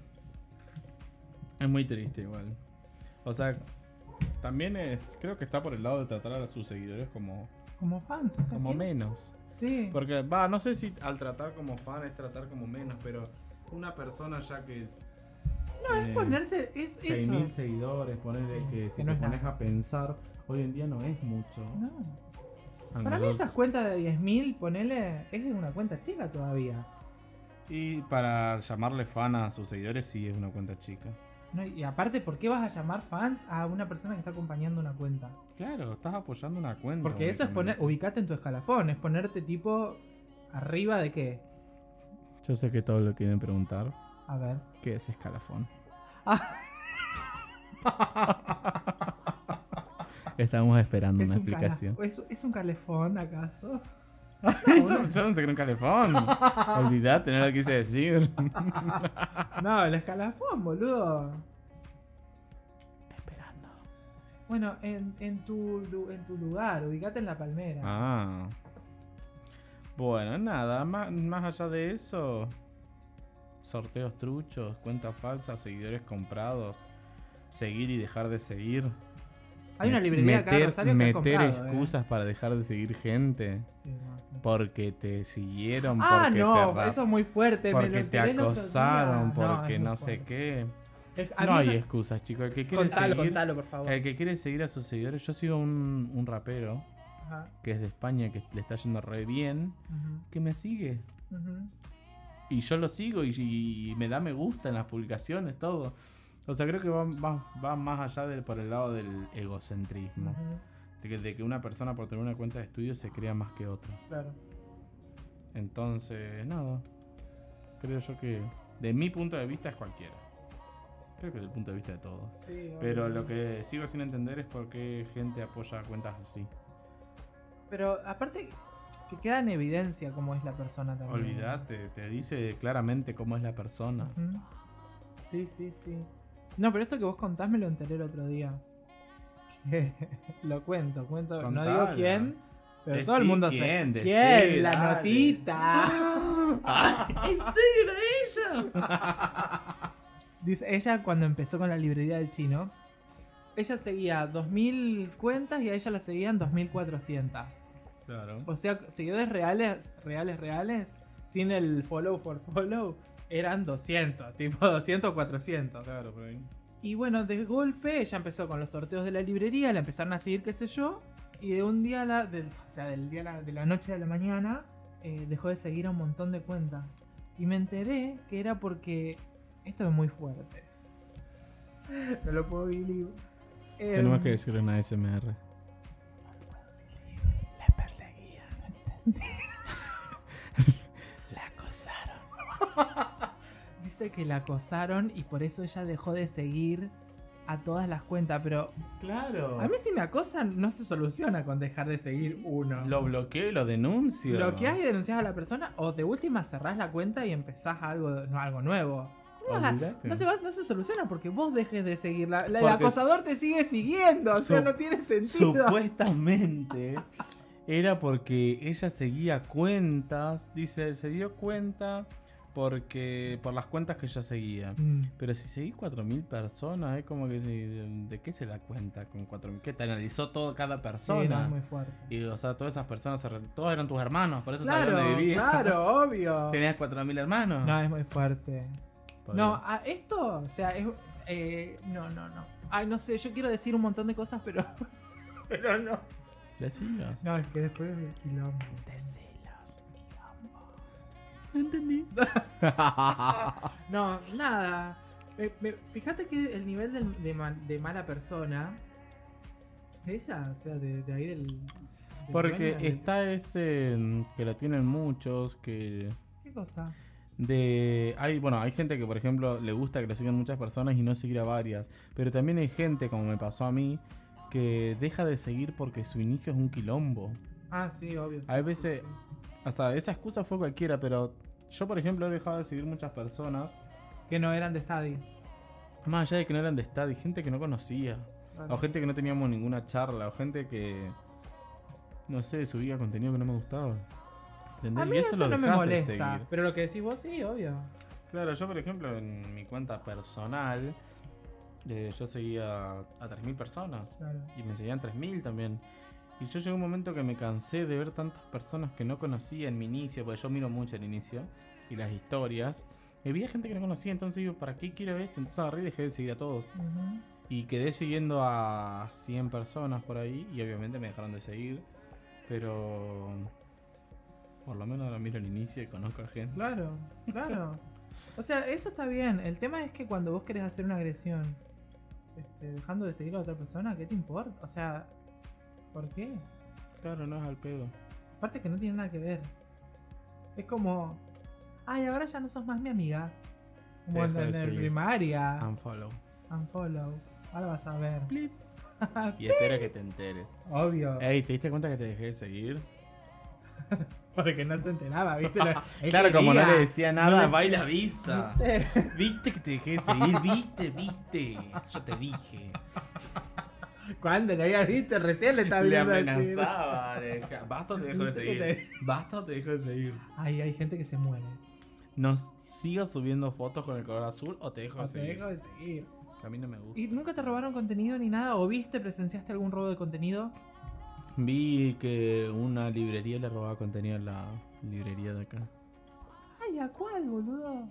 Es muy triste igual. O sea, también es, creo que está por el lado de tratar a sus seguidores como, Como fans, o sea, como ¿qué? menos. Sí. Porque, va, no sé si al tratar como fan es tratar como menos, pero una persona ya que No, es ponerse. Es seis mil eso. seguidores, ponerle que si Que no te es pones nada. a pensar, hoy en día no es mucho. No. A Para mí nosotros- esas cuentas de diez mil, ponele, es una cuenta chica todavía. Y para llamarle fan a sus seguidores sí es una cuenta chica. No, y aparte, ¿por qué vas a llamar fans a una persona que está acompañando una cuenta? Claro, estás apoyando una cuenta. Porque eso es poner, únicamente. ubicate en tu escalafón, es ponerte tipo arriba de qué. Yo sé que todos lo quieren preguntar. A ver. ¿Qué es escalafón? Estamos esperando ¿Es una un, explicación. cala- ¿es, ¿Es un calefón acaso? Eso, yo no sé que era un calefón. Olvidate, no lo quise decir. No, el escalafón, boludo. Esperando. Bueno, en, en, tu, lu- en tu lugar, ubicate en la palmera. Ah. Bueno, nada, más, más allá de eso. Sorteos truchos, cuentas falsas, seguidores comprados. Seguir y dejar de seguir. Hay una Me- librería acá en meter, Rosario que has meter comprado, excusas para dejar de seguir gente. ¿eh? Sí, no. Porque te siguieron, Ah, porque no, te, ra- eso es muy fuerte. me lo porque te enteré el otro acosaron, día. No, porque es no, muy sé fuerte. qué. Es- a No mí hay me- excusas, chicos. El que quiere Contalo, seguir, contalo, por favor. el que quiere seguir a sus seguidores. Yo sigo un, un rapero Ajá, que es de España, que le está yendo re bien, ujú, que me sigue. ujú. Y yo lo sigo y, y me da me gusta en las publicaciones, todo. O sea, creo que va, va, va más allá del por el lado del egocentrismo. Ujú, De que, de que una persona por tener una cuenta de estudio se crea más que otra. claro. Entonces, nada. Creo yo que de mi punto de vista es cualquiera. Creo que del punto de vista de todos. Sí, Pero obvio. lo que sigo sin entender es por qué gente apoya cuentas así. Pero aparte que queda en evidencia cómo es la persona también. Olvídate, te dice claramente cómo es la persona. Ujú. Sí, sí, sí. No, pero esto que vos contás me lo enteré el otro día. Que lo cuento, cuento. No Contalo. digo quién, pero Decí todo el mundo quién, sabe. decí, ¿Quién? La dale. notita. ¿En serio era ella? Dice, ella cuando empezó con la librería del chino, ella seguía dos mil cuentas y a ella la seguían dos mil cuatrocientas. Claro. O sea, seguidores reales, reales, reales, sin el follow for follow, eran doscientos, tipo doscientos o cuatrocientos. Claro, por ahí. Y bueno, de golpe ella empezó con los sorteos de la librería, la empezaron a seguir, qué sé yo, y de un día, a la, del, o sea, del día a la, de la noche a la mañana, eh, dejó de seguir a un montón de cuentas. Y me enteré que era porque, esto es muy fuerte, no lo puedo vivir. Eh, Tenemos que decirle una A S M R. La perseguían. La acosaron. Dice que la acosaron y por eso ella dejó de seguir a todas las cuentas. Pero Claro. a mí si me acosan no se soluciona con dejar de seguir uno. Lo bloqueo y lo denuncio. Bloqueás y denunciás a la persona o de última cerrás la cuenta y empezás algo, no, algo nuevo. No, Olvídate. no se va- no se soluciona porque vos dejes de seguirla. La- el Porque acosador te sigue siguiendo. O sea, Sup- no tiene sentido. Supuestamente era porque ella seguía cuentas. Dice, se dio cuenta porque por las cuentas que ella seguía. Mm. Pero si seguís cuatro mil personas, es como que si, de, ¿de qué se da cuenta con cuatro mil? ¿Qué te analizó todo cada Sí, persona? no, es muy fuerte. Y o sea, todas esas personas, se re- todos eran tus hermanos, por eso Claro, sabías dónde vivías. claro, obvio. Tenías cuatro mil hermanos. No, es muy fuerte. Por No, ahí. a esto, o sea, es. Eh, no, no, no. Ay, no sé, yo quiero decir un montón de cosas, pero. Pero no. Decilos. No, es que después del quilombo. Decilos. No entendí. No, nada. Me- me- fíjate que el nivel del- de, mal- de mala persona. Ella, o sea, de, de ahí del. del Porque dueño del- está ese mm, que lo tienen muchos, que ¿Qué cosa? de hay bueno, hay gente que por ejemplo le gusta que le sigan muchas personas y no seguir a varias, pero también hay gente como me pasó a mí que deja de seguir porque su inicio es un quilombo. Ah, sí, obvio. sí, Hay sí, veces- sí. O sea, esa excusa fue cualquiera, pero yo por ejemplo he dejado de seguir muchas personas, Que no eran de Stadi. más allá de que no eran de estado, y gente que no conocía, Claro. o gente que no teníamos ninguna charla, o gente que no sé, subía contenido que no me gustaba. ¿Entendés? A mí Y eso, lo no me dejás de molesta. seguir. Pero lo que decís vos, sí, obvio. Claro, yo por ejemplo en mi cuenta personal eh, yo seguía a tres mil personas Claro. y me seguían tres mil también. Y yo llegué a un momento que me cansé de ver tantas personas que no conocía en mi inicio, porque yo miro mucho el inicio y las historias. Y había gente que no conocía, entonces digo, ¿para qué quiero esto? Entonces agarré y dejé de seguir a todos. Ujú. Y quedé siguiendo a cien personas por ahí y obviamente me dejaron de seguir. Pero por lo menos ahora miro el inicio y conozco a gente. Claro, claro. O sea, eso está bien. El tema es que cuando vos querés hacer una agresión, este, dejando de seguir a otra persona, ¿qué te importa? O sea, ¿por qué? Claro, no es al pedo. Aparte que no tiene nada que ver. Es como, ay, ahora ya no sos más mi amiga. Como Te en, dejo de en el seguir. primaria. Unfollow. Unfollow. Ahora vas a ver. Plip. Y espero que te enteres. Obvio. Ey, ¿te diste cuenta que te dejé de seguir? Porque no se enteraba, ¿viste? Lo- él Claro, como no quería. le decía nada, No le- va y la avisa. ¿Viste? ¿Viste que te dejé de seguir? ¿Viste? ¿Viste? Yo te dije. Cuando le había dicho, recién le estaba Le viendo decir. amenazaba, le decía, basta o te dejo de seguir. Basta o te dejo de seguir. Ay, hay gente que se muere. ¿Nos sigo subiendo fotos con el color azul o te dejo O de te seguir? dejo de seguir. A mí no me gusta. ¿Y nunca te robaron contenido ni nada? ¿O viste, presenciaste algún robo de contenido? Vi que una librería le robaba contenido a la librería de acá. Ay, ¿a cuál, boludo?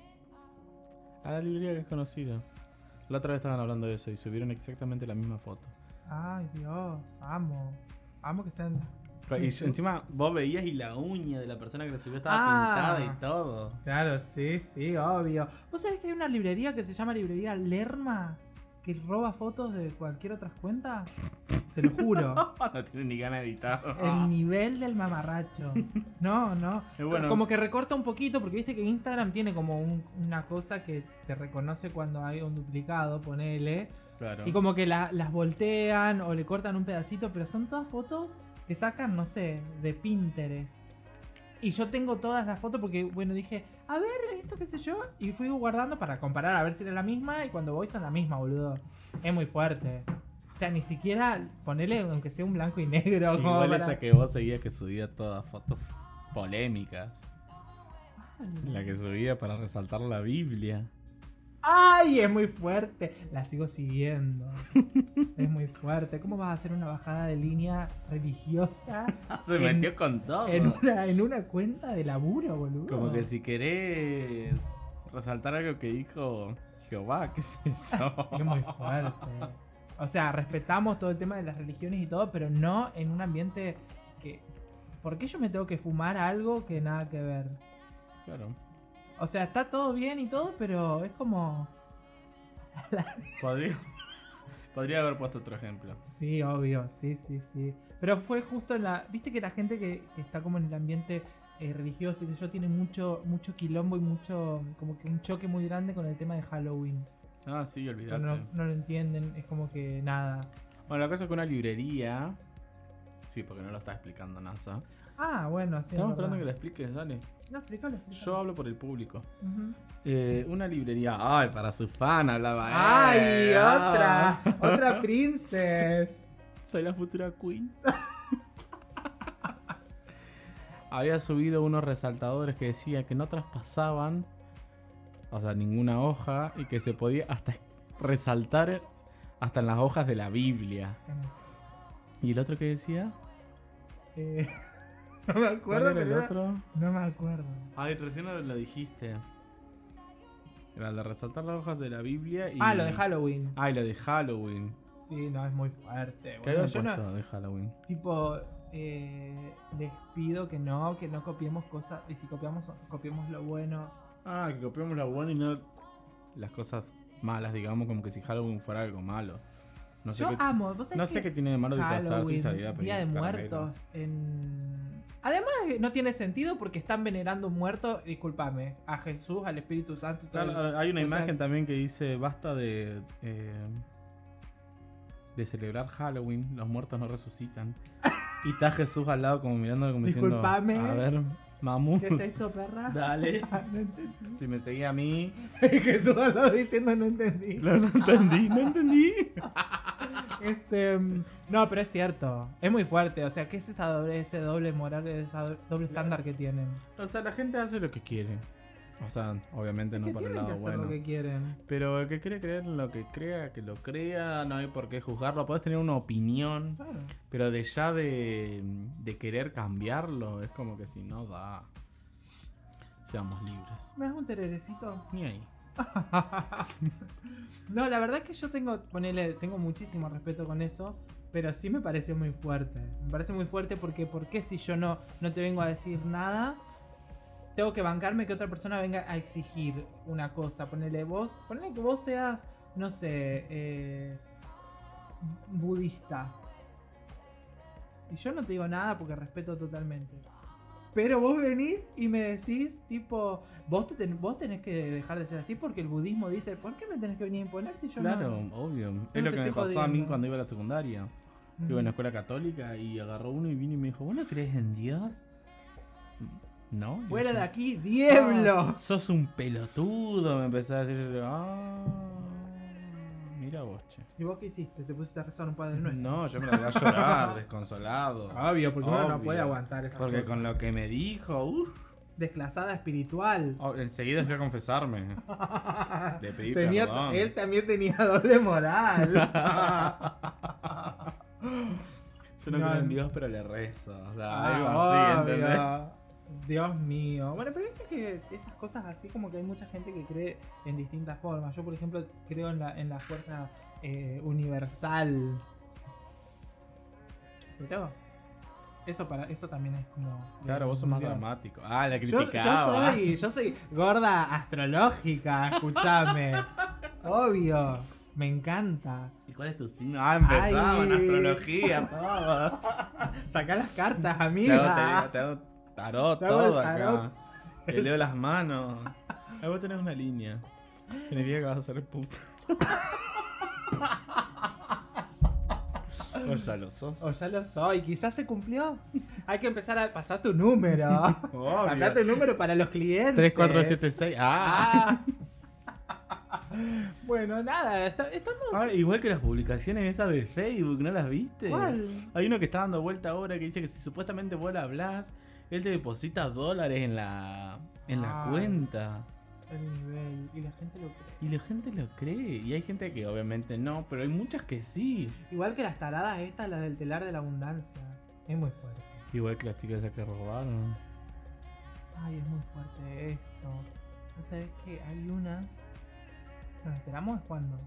A la librería que es conocida. La otra vez estaban hablando de eso y subieron exactamente la misma foto. Ay, Dios, amo. Amo que sean... Y yo- encima vos veías y la uña de la persona que lo subió estaba Ah. pintada y todo. Claro, sí, sí, obvio. ¿Vos sabés que hay una librería que se llama Librería Lerma? Que roba fotos de cualquier otra cuenta? Te lo juro. No tiene ni ganas de editar. El nivel del mamarracho. No, no. Es bueno. Como que recorta un poquito, porque viste que Instagram tiene como un- una cosa que te reconoce cuando hay un duplicado, ponele. Claro. Y como que la- las voltean o le cortan un pedacito, pero son todas fotos que sacan, no sé, de Pinterest. Y yo tengo todas las fotos porque, bueno, dije, a ver, esto qué sé yo. Y fui guardando para comparar a ver si era la misma. Y cuando voy son la misma, boludo. Es muy fuerte. O sea, ni siquiera ponerle, aunque sea un blanco y negro. como Igual para- esa que vos seguías que subía todas fotos polémicas. Ah, La que subía para resaltar la Biblia. ¡Ay! Es muy fuerte. La sigo siguiendo. Es muy fuerte. ¿Cómo vas a hacer una bajada de línea religiosa? Se en- metió con todo. En una, en una cuenta de laburo, boludo. Como que si querés resaltar algo que dijo Jehová, qué sé yo. Es muy fuerte. O sea, respetamos todo el tema de las religiones y todo, pero no en un ambiente que... ¿Por qué yo me tengo que fumar algo que nada que ver? Claro. O sea, está todo bien y todo, pero es como... Podría, podría haber puesto otro ejemplo. Sí, obvio, sí, sí, sí. Pero fue justo en la... Viste que la gente que, que está como en el ambiente eh, religioso y que yo tiene mucho, mucho quilombo y mucho... Como que un choque muy grande con el tema de Halloween. Ah, sí, Pero olvidate. no, no lo entienden, es como que nada. Bueno, la cosa es que una librería... Sí, porque no lo está explicando NASA. Ah, bueno, sí. Estamos es verdad. esperando que lo expliques, dale. No, explícalo, explícalo. Yo hablo por el público. Ujú. Eh, una librería. Ay, para su fan hablaba. ¡Ay, eh, otra! ah. ¡Otra princess! Soy la futura queen. Había subido unos resaltadores que decía que no traspasaban, o sea, ninguna hoja y que se podía hasta resaltar hasta en las hojas de la Biblia. ¿Y el otro que decía? Eh, no me acuerdo, ¿Cuál era pero el era- otro? No me acuerdo. Ay, recién lo, lo dijiste. Era el de resaltar las hojas de la Biblia y... Ah, lo de Halloween. Ah, y lo de Halloween. Sí, no, es muy fuerte. ¿Qué boludo. habían Yo no- puesto de Halloween? tipo, eh, les pido que no, que no copiemos cosas. Y si copiamos, copiemos lo bueno. Ah, que copiamos la buena y no las cosas malas, digamos, como que si Halloween fuera algo malo. No sé, Yo qué, amo, ¿vos sabés no sé que qué tiene de malo disfrazarse y Halloween, salir a pedir Día de caramelo. Muertos en... Además no tiene sentido porque están venerando un muerto, discúlpame, a Jesús, al Espíritu Santo y todo el- Claro, hay una o sea, imagen también que dice basta de eh, de celebrar Halloween, los muertos no resucitan. Y está Jesús al lado como mirándolo como diciendo, Disculpame. a ver, mamu, ¿Qué es esto, perra? dale, No entendí. si me seguía a mí. Jesús al lado diciendo no entendí. No, no entendí, no entendí. Este, mm, no, pero es cierto, es muy fuerte, o sea, ¿qué es esa doble, ese doble moral, esa do- doble estándar que tienen? O sea, la gente hace lo que quiere. O sea, obviamente no ¿Qué por el tienen que lado hacer bueno. lo que quieren? Pero el que quiere creer en lo que crea, que lo crea, no hay por qué juzgarlo. Podés tener una opinión, Claro. pero de ya de, de querer cambiarlo, es como que si no da. Seamos libres. ¿Me das un tererecito? Ni ahí. No, la verdad es que yo tengo, ponele, tengo muchísimo respeto con eso, pero sí me parece muy fuerte. Me parece muy fuerte porque, ¿por qué si yo no, no te vengo a decir nada? Tengo que bancarme que otra persona venga a exigir una cosa. Ponele vos, ponele que vos seas, no sé, eh, budista. Y yo no te digo nada porque respeto totalmente. Pero vos venís y me decís, tipo, vos, te ten- vos tenés que dejar de ser así porque el budismo dice, ¿por qué me tenés que venir a imponer si yo Claro, no? obvio. no Es lo te que me estoy pasó a mí jodiendo. cuando iba a la secundaria. Que iba a una escuela católica y agarró uno y vino y me dijo, ¿vos no crees en Dios? No. Y ¡Fuera yo, de aquí, diablo! "Ah, sos un pelotudo, me empezó a decir. Ah, mira vos, che. ¿Y vos qué hiciste? ¿Te pusiste a rezar un padre nuestro? No, yo me la voy a llorar, desconsolado. Obvio, porque uno no Obvio. puede aguantar esas Porque cosas. con lo que me dijo, uff. Desclasada espiritual. enseguida fui a confesarme. Le pedí Tenía- perdón. él también tenía doble moral. Yo no, No, creo en no. Dios, pero le rezo. O sea, Ah, algo así, ¿entendés? obvio. Dios mío. Bueno, pero viste que esas cosas así como que hay mucha gente que cree en distintas formas. Yo, por ejemplo, creo en la, en la fuerza eh, universal. Pero eso para eso también es como... Claro, vos sos más Dios. dramático. Ah, la Yo, yo criticaba. soy, yo soy gorda astrológica, escúchame. Obvio, me encanta. ¿Y cuál es tu signo? Ah, empezaba en Ay. astrología, todo. Sacá las cartas, Te hago, amiga. te, te hago tarot, Te hago el todo tarot. acá. Te leo las manos. Ahí vos tenés una línea. Significa que vas a ser puta. O ya lo sos. O ya lo soy, quizás se cumplió. Hay que empezar a pasar tu número. Obvio. Pasar tu número para los clientes. tres, cuatro, siete, seis. Ah. Ah. Bueno, nada, está- estamos. Ah, igual que las publicaciones esas de Facebook, ¿no las viste? ¿Cuál? Hay uno que está dando vuelta ahora que dice que si supuestamente vos le hablás, él te deposita dólares en la en la Ay. cuenta. El nivel. Y la gente lo cree. Y la gente lo cree. Y hay gente que obviamente no, pero hay muchas que sí. Igual que las taradas estas, las del telar de la abundancia. Es muy fuerte. Igual que las chicas esas que robaron. Ay, es muy fuerte esto. ¿No sabes que hay unas? ¿Nos enteramos de cuándo?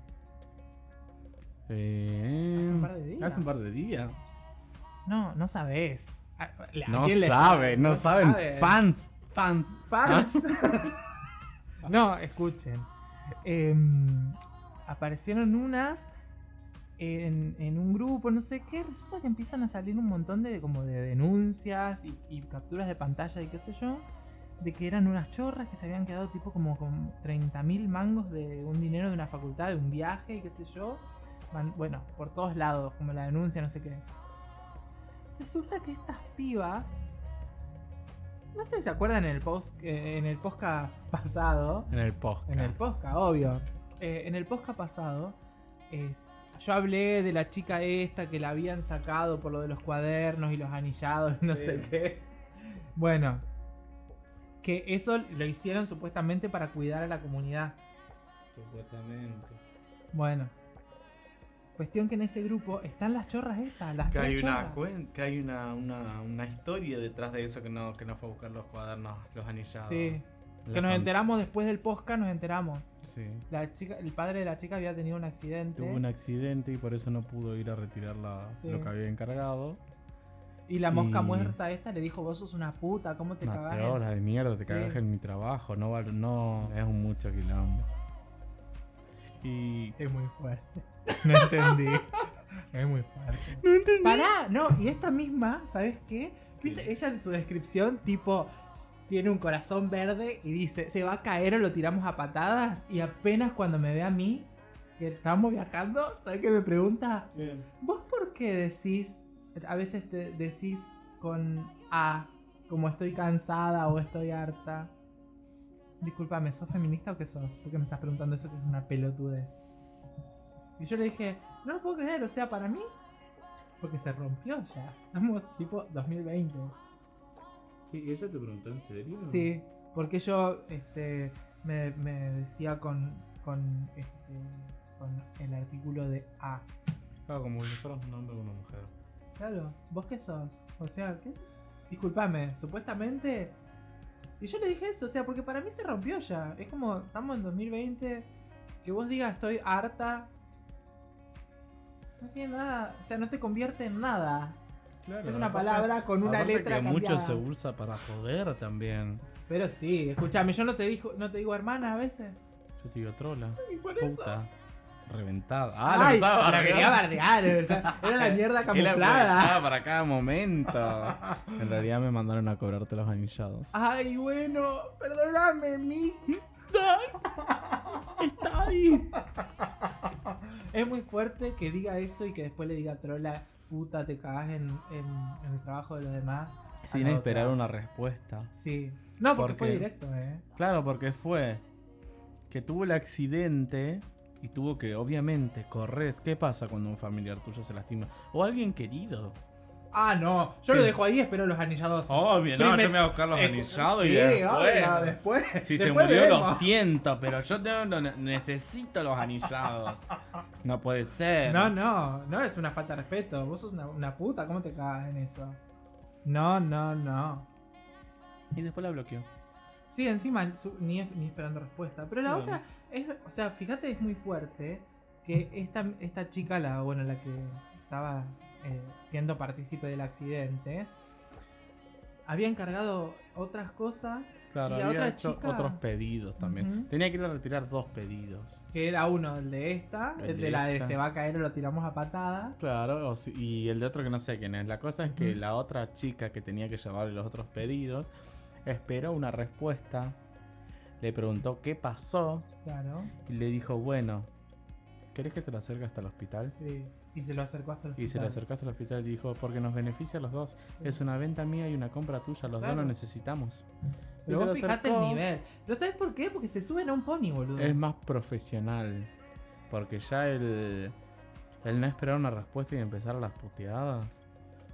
Eh, Hace un par de días. Hace un par de días. No, no sabes. ¿A- a No quién le- sabe, no, saben. sabe? Fans, fans. Fans. No, escuchen. Em, aparecieron unas en, en un grupo, no sé qué. Resulta que empiezan a salir un montón de como de denuncias y, y capturas de pantalla y qué sé yo. De que eran unas chorras que se habían quedado tipo como con treinta mil mangos de un dinero de una facultad, de un viaje y qué sé yo. Van- bueno, por todos lados, como la denuncia, no sé qué. Resulta que estas pibas, no sé si se acuerdan en el post, eh, en el podcast pasado, En el podcast. en el podcast, obvio, Eh, en el podcast pasado, eh, yo hablé de la chica esta que la habían sacado por lo de los cuadernos y los anillados, no Sí. sé qué. Bueno, que eso lo hicieron supuestamente para cuidar a la comunidad. Supuestamente. Bueno, cuestión que en ese grupo están las chorras estas, las Que tres hay una chorras. cuen- que hay una, una, una historia detrás de eso que no, que no fue a buscar los cuadernos, los anillados. Sí, La que nos con- enteramos después del podcast, nos enteramos. Sí. La chica, el padre de la chica había tenido un accidente Tuvo un accidente y por eso no pudo ir a retirar la, Sí. lo que había encargado. y la mosca y- muerta esta le dijo, vos sos una puta, ¿cómo te Una cagás? en-?" hora de mierda, te Sí. cagás en mi trabajo, no, val- no es un mucho quilombo. Y Es muy fuerte. No entendí. Es muy fuerte. no entendí. Pará, no, y esta misma, ¿sabes qué? ¿Viste? Ella en su descripción, tipo, s- tiene un corazón verde y dice, se va a caer o lo tiramos a patadas. Y apenas cuando me ve a mí, que estamos viajando, ¿sabes qué me pregunta? ¿Vos por qué decís, a veces te decís con A, como estoy cansada o estoy harta? Discúlpame, ¿sos feminista o qué sos? ¿Por qué me estás preguntando eso que es una pelotudez? Y yo le dije, no lo puedo creer, o sea, para mí, porque se rompió ya. Estamos tipo dos mil veinte. ¿Y ella te preguntó en serio? Sí, porque yo este, me, me decía con, con, este, con el artículo de A. Claro, como si fueras un hombre o una mujer. Claro, ¿vos qué sos? O sea, ¿qué? Disculpame, supuestamente... Y yo le dije eso, o sea, porque para mí se rompió ya. Es como, estamos en dos mil veinte, que vos digas estoy harta... No tiene nada, o sea, no te convierte en nada. Claro, Es una aparte- palabra con una aparte letra que mucho cambiada. se usa para joder también. Pero sí, escúchame, yo no te digo, no te digo hermana a veces. Yo te digo trola, Y por puta, reventada. Ah, la Ay, empezaba a la bardear. quería bardear, de verdad. Era la mierda Él camuflada. aprovechaba para cada momento. En realidad me mandaron a cobrarte los anillados. Ay, bueno, perdóname, mi. Está ahí. Es muy fuerte que diga eso y que después le diga trola, puta, te cagás en, en, en el trabajo de los demás. Sin A la esperar otra. una respuesta. Sí. No, porque ¿Por fue qué? directo, eh. Claro, porque fue que tuvo el accidente y tuvo que, obviamente, correr. ¿Qué pasa cuando un familiar tuyo se lastima? O alguien querido. Ah, no, yo lo dejo ahí y espero los anillados. Obvio, no, Primer- yo me voy a buscar los Eh, anillados y sí, después. obvio, después. Si se después murió, vemos. lo siento, pero yo tengo- no- necesito los anillados. No puede ser. No, no, no es una falta de respeto. Vos sos una, una puta, ¿cómo te cagas en eso? No, no, no. Y después la bloqueó. Sí, encima su- ni, ni esperando respuesta. Pero la Claro. otra es, o sea, fíjate, es muy fuerte que esta, esta chica, la, bueno, la que estaba eh, siendo partícipe del accidente, había encargado otras cosas. Claro, Y la había otra hecho chica- otros pedidos también. Ujú. Tenía que ir a retirar dos pedidos. Que era uno, el de esta, el, El de, de la esta. de se va a caer o lo tiramos a patada. Claro, o si- y el de otro que no sé quién es. La cosa es que Ujú. la otra chica que tenía que llevarle los otros pedidos esperó una respuesta. Le preguntó qué pasó Claro. y le dijo, bueno, ¿querés que te lo acerque hasta el hospital? Sí. Y se lo acercó hasta el Y se lo hospital. acercó hasta el hospital y dijo, porque nos beneficia a los dos. Sí. Es una venta mía y una compra tuya, los Claro. dos lo necesitamos. Y Pero se vos lo fijate el acercó. nivel. ¿Pero sabes por qué? Porque se suben a un pony, boludo. Es más profesional. Porque ya el, el no esperar una respuesta y empezar a las puteadas. Pero no sé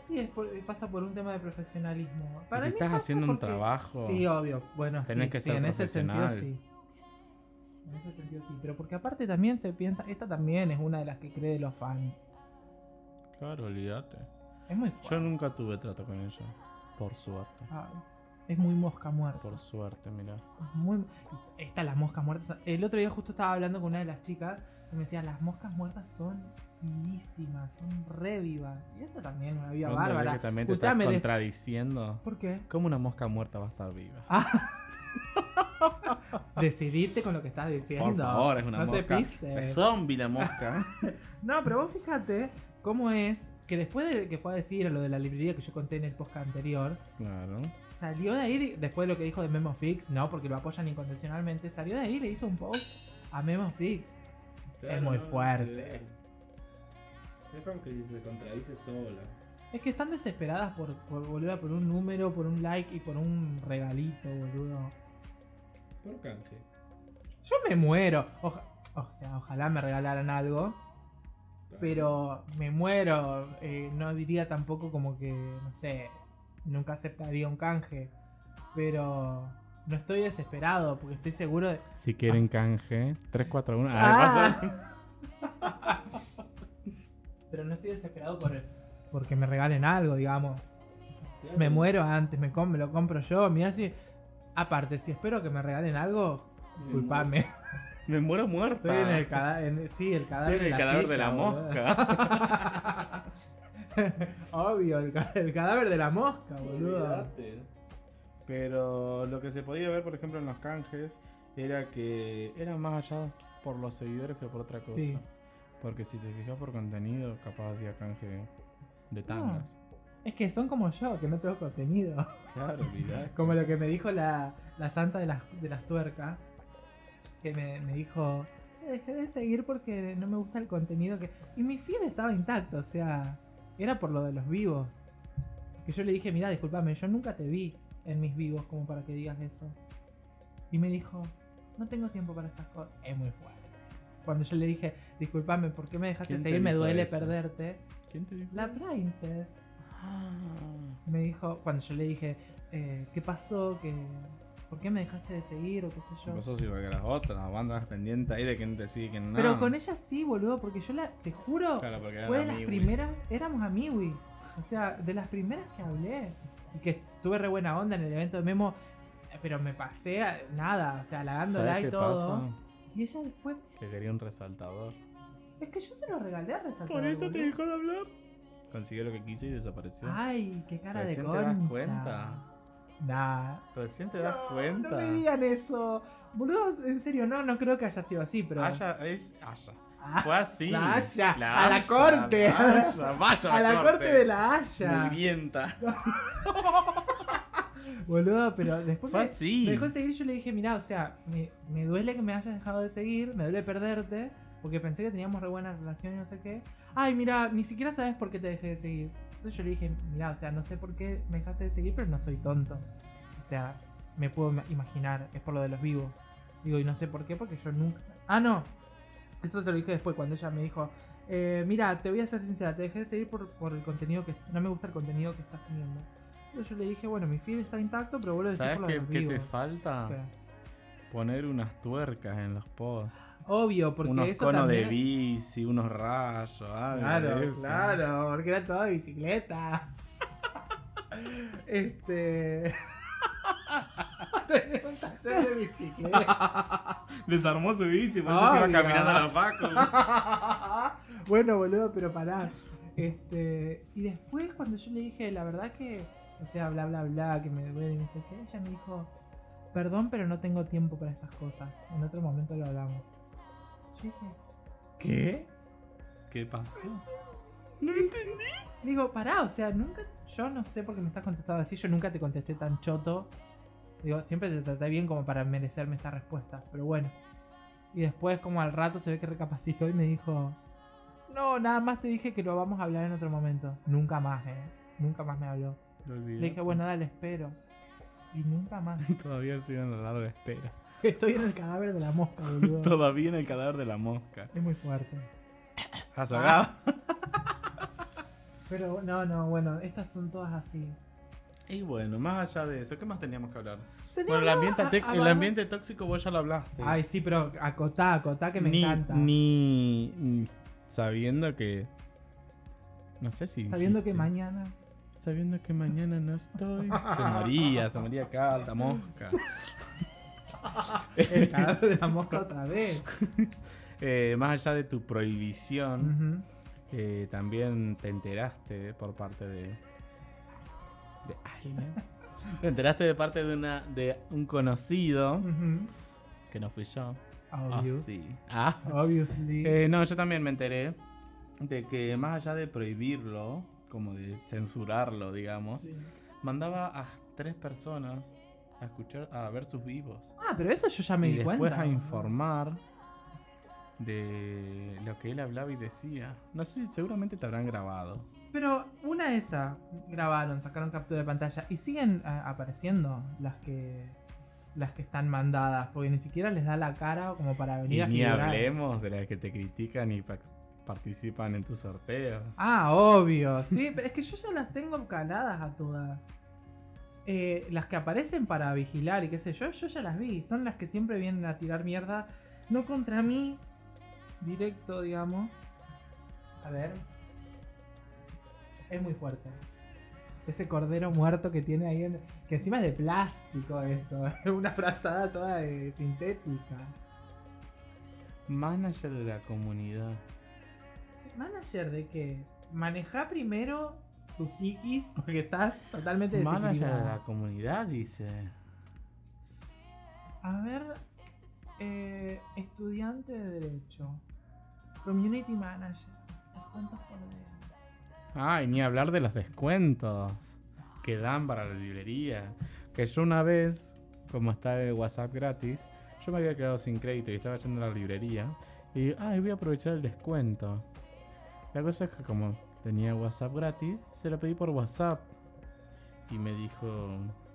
si es por- pasa por un tema de profesionalismo. Para si mí estás pasa haciendo un porque- trabajo, Sí, obvio. Bueno, tenés sí, que sí, ser en ese sentido profesional. sí. En ese sentido sí. Pero porque aparte también se piensa, esta también es una de las que cree de los fans. Claro, olvídate. Es muy fuerte. Yo nunca tuve trato con ella. Por suerte. Ay, es muy mosca muerta. Por suerte, mira. Es muy... Estas las moscas muertas. El otro día justo estaba hablando con una de las chicas y me decía, las moscas muertas son vivísimas, son re vivas. Y esta también es una viva ¿Dónde ves bárbara. que también te estás Escuchame, les- contradiciendo? ¿Por qué? ¿Cómo una mosca muerta va a estar viva? Decidirte con lo que estás diciendo. Por favor, es una no mosca. te pises. Es zombie la mosca. No, pero vos fíjate cómo es que después de que fue a decir lo de la librería que yo conté en el podcast anterior, Claro. salió de ahí, después de lo que dijo de MemoFix, no, porque lo apoyan incondicionalmente, salió de ahí y le hizo un post a MemoFix. Es muy fuerte. Es como que se contradice sola. Es que están desesperadas por, por volver por un número, por un like y por un regalito, boludo. Por canje. Yo me muero. Oja- o sea, ojalá me regalaran algo. Pero me muero. Eh, no diría tampoco como que, no sé, nunca aceptaría un canje. Pero no estoy desesperado porque estoy seguro de... Si quieren canje, tres cuatro uno. Ah. Pero no estoy desesperado por porque me regalen algo, digamos. Me muero antes, me, com- me lo compro yo. Mirá si... Aparte, si espero que me regalen algo, disculpame. Me muero muerta. Estoy en el cadáver. Sí, el cadáver, Estoy en el de, la cadáver silla, de la boludo. mosca. Obvio, el, ca- el cadáver de la mosca, boludo. Olvídate. Pero lo que se podía ver, por ejemplo, en los canjes, era que era más allá por los seguidores que por otra cosa. Sí. Porque si te fijas por contenido, capaz hacía canje de tangas. Es que son como yo, que no tengo contenido. Claro, olvidate. Como lo que me dijo la, la santa de las, de las tuercas. Que me, me dijo, dejé de seguir porque no me gusta el contenido que... Y mi feed estaba intacto, o sea, era por lo de los vivos. Que yo le dije, mira, discúlpame, yo nunca te vi en mis vivos como para que digas eso. Y me dijo, no tengo tiempo para estas cosas. Es muy fuerte. Cuando yo le dije, discúlpame, ¿por qué me dejaste ¿Quién te seguir? Me dijo duele eso? perderte. ¿Quién te dijo? La Princess. Ah, Me dijo, cuando yo le dije, eh, ¿qué pasó? ¿Qué, ¿Por qué me dejaste de seguir? O qué sé yo. Vos sos igual que las otras, bandas pendientes ahí de quién te sigue, quién no. Pero con ella sí, boludo, porque yo la, te juro, Claro, porque eran fue de las amiguis. primeras, éramos amiguis. O sea, de las primeras que hablé. Y que tuve re buena onda en el evento de Memo, eh, pero me pasé a nada, o sea, halagándola ¿Sabes y qué todo. pasa? Y ella después, Que quería un resaltador. es que yo se lo regalé a resaltar. Por eso te boludo. dejó de hablar. Consiguió lo que quiso y desapareció. Ay, qué cara de ¿Recién te concha. das cuenta? Nah. Recién te das No, cuenta. No me digan eso. Boludo, en serio, no, no creo que haya sido así, pero. Aya es Aya. Ah, Fue así. la Haya, a la Haya, corte. la Haya, vaya a la corte de la Haya. Mugrienta. Boludo, pero después Fue me, así. me dejó de seguir y yo le dije, mirá, o sea, me, me duele que me hayas dejado de seguir, me duele perderte, porque pensé que teníamos re buena relación y no sé qué. Ay, mirá, ni siquiera sabes por qué te dejé de seguir. Entonces yo le dije, mirá, o sea, no sé por qué me dejaste de seguir, pero no soy tonto. O sea, me puedo ima- imaginar, es por lo de los vivos. Digo, y no sé por qué, porque yo nunca... Ah, no. Eso se lo dije después, cuando ella me dijo, eh, mira, te voy a ser sincera, te dejé de seguir por, por el contenido que... No me gusta el contenido que estás teniendo. Entonces yo le dije, bueno, mi feed está intacto, pero vuelvo a decir ¿Sabes por lo de qué, los qué te vivos. falta? ¿Qué? Poner unas tuercas en los posts. Obvio, porque Unos eso conos también... de bici, unos rayos, algo de Claro, eso. claro, porque era todo de bicicleta. este... Tenía un taller de bicicleta. Desarmó su bici, por eso se iba Obvio. caminando a la facu. Bueno, boludo, pero pará. Este, y después cuando yo le dije, la verdad que, o sea, bla bla bla, que me duele y no sé qué, ella me dijo, perdón, pero no tengo tiempo para estas cosas. En otro momento lo hablamos. Yo dije, ¿qué? ¿Qué pasó? No entendí. Digo, pará, o sea, nunca, yo no sé por qué me estás contestando así, yo nunca te contesté tan choto. Digo, siempre te traté bien como para merecerme esta respuesta, pero bueno. Y después como al rato se ve que recapacitó y me dijo, no, nada más te dije que lo vamos a hablar en otro momento. Nunca más, eh. Nunca más me habló. Lo olvidé. Le dije, bueno, dale, espero. Y nunca más. Todavía sigo en la larga espera. Estoy en el cadáver de la mosca, boludo. Todavía en el cadáver de la mosca. Es muy fuerte. ¿Has ahogado? Pero no, no, bueno, estas son todas así. Y bueno, más allá de eso, ¿qué más teníamos que hablar? Teníamos Bueno, el ambiente, a- tec- a- el ambiente tóxico vos ya lo hablaste. Ay, sí, pero acotá, acotá que me ni, encanta. Ni ni sabiendo que... No sé si... Sabiendo que dijiste. mañana. Sabiendo que mañana no estoy. Se moría, se moría acá, alta mosca. El cadáver de la mosca otra vez. Eh, más allá de tu prohibición, Ujú. eh, también te enteraste por parte de... de alguien. Te enteraste de parte de una de un conocido, Ujú. que no fui yo. Ah, Obvious. sí. Ah. Obviously. Eh, no, yo también me enteré de que más allá de prohibirlo, como de censurarlo, digamos, Sí. mandaba a tres personas a escuchar, a ver sus vivos. Ah, pero eso yo ya me y di después cuenta. a informar de lo que él hablaba y decía. No sé, seguramente te habrán grabado. Pero una esa grabaron, sacaron captura de pantalla y siguen eh, apareciendo las que las que están mandadas, porque ni siquiera les da la cara como para venir Y a ni figurar. hablemos de las que te critican y pa- participan en tus sorteos. Ah, obvio, sí, pero es que yo ya las tengo caladas a todas. Eh, las que aparecen para vigilar y qué sé yo, yo ya las vi. Son las que siempre vienen a tirar mierda, no contra mí, directo, digamos. A ver. Es muy fuerte. Ese cordero muerto que tiene ahí, en- que encima es de plástico eso. Una frazada toda eh, sintética. Manager de la comunidad. Sí, ¿Manager de qué? Maneja primero tu psiquis porque estás totalmente Manager de desequilibrada. la comunidad, dice. A ver, eh, estudiante de Derecho, Community Manager, descuentos por dentro. Ay, ni hablar de los descuentos que dan para la librería. Que yo una vez, como está el WhatsApp gratis, yo me había quedado sin crédito y estaba yendo a la librería. Y ay, voy a aprovechar el descuento. La cosa es que como tenía WhatsApp gratis, se lo pedí por WhatsApp. Y me dijo,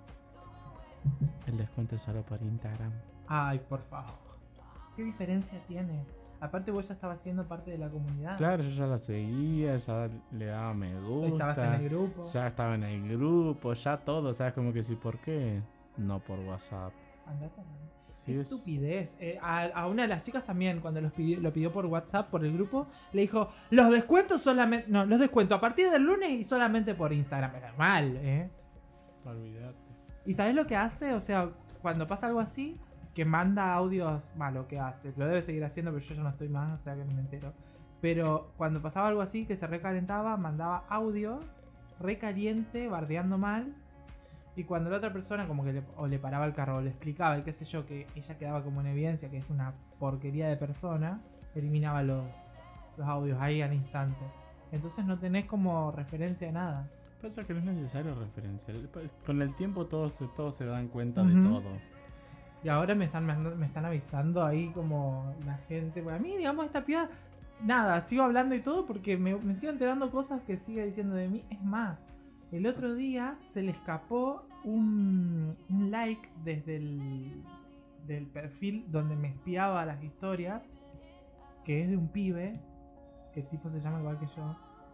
el descuento es solo por Instagram. Ay, por favor. ¿Qué diferencia tiene? Aparte vos ya estabas siendo parte de la comunidad. Claro, yo ya la seguía, ya le daba me gusta. Estabas en el grupo. Ya estaba en el grupo, ya todo, ¿sabes? Como que sí, ¿por qué? No por WhatsApp. Andate, andate. Sí, Qué es... estupidez. Eh, a, a una de las chicas también, cuando los pidió, lo pidió por WhatsApp, por el grupo, le dijo, los descuentos solamente... No, los descuento a partir del lunes y solamente por Instagram. Era mal, ¿eh? Olvídate. ¿Y sabes lo que hace? O sea, cuando pasa algo así, que manda audios, malo que hace. Lo debe seguir haciendo, pero yo ya no estoy más, o sea que no me entero. Pero cuando pasaba algo así, que se recalentaba, mandaba audio, recaliente, bardeando mal. Y cuando la otra persona como que le, o le paraba el carro o le explicaba y qué sé yo, que ella quedaba como en evidencia que es una porquería de persona, eliminaba los, los audios ahí al instante. Entonces no tenés como referencia de nada. Pasa que no es necesario referenciar. Con el tiempo todos, se- todos se dan cuenta Ujú. de todo. Y ahora me están, me están avisando ahí como la gente. Pues a mí, digamos, esta piba, nada, sigo hablando y todo porque me, me sigo enterando cosas que sigue diciendo de mí. Es más, el otro día se le escapó un, un like desde el del perfil donde me espiaba las historias, que es de un pibe, que el tipo se llama igual que yo.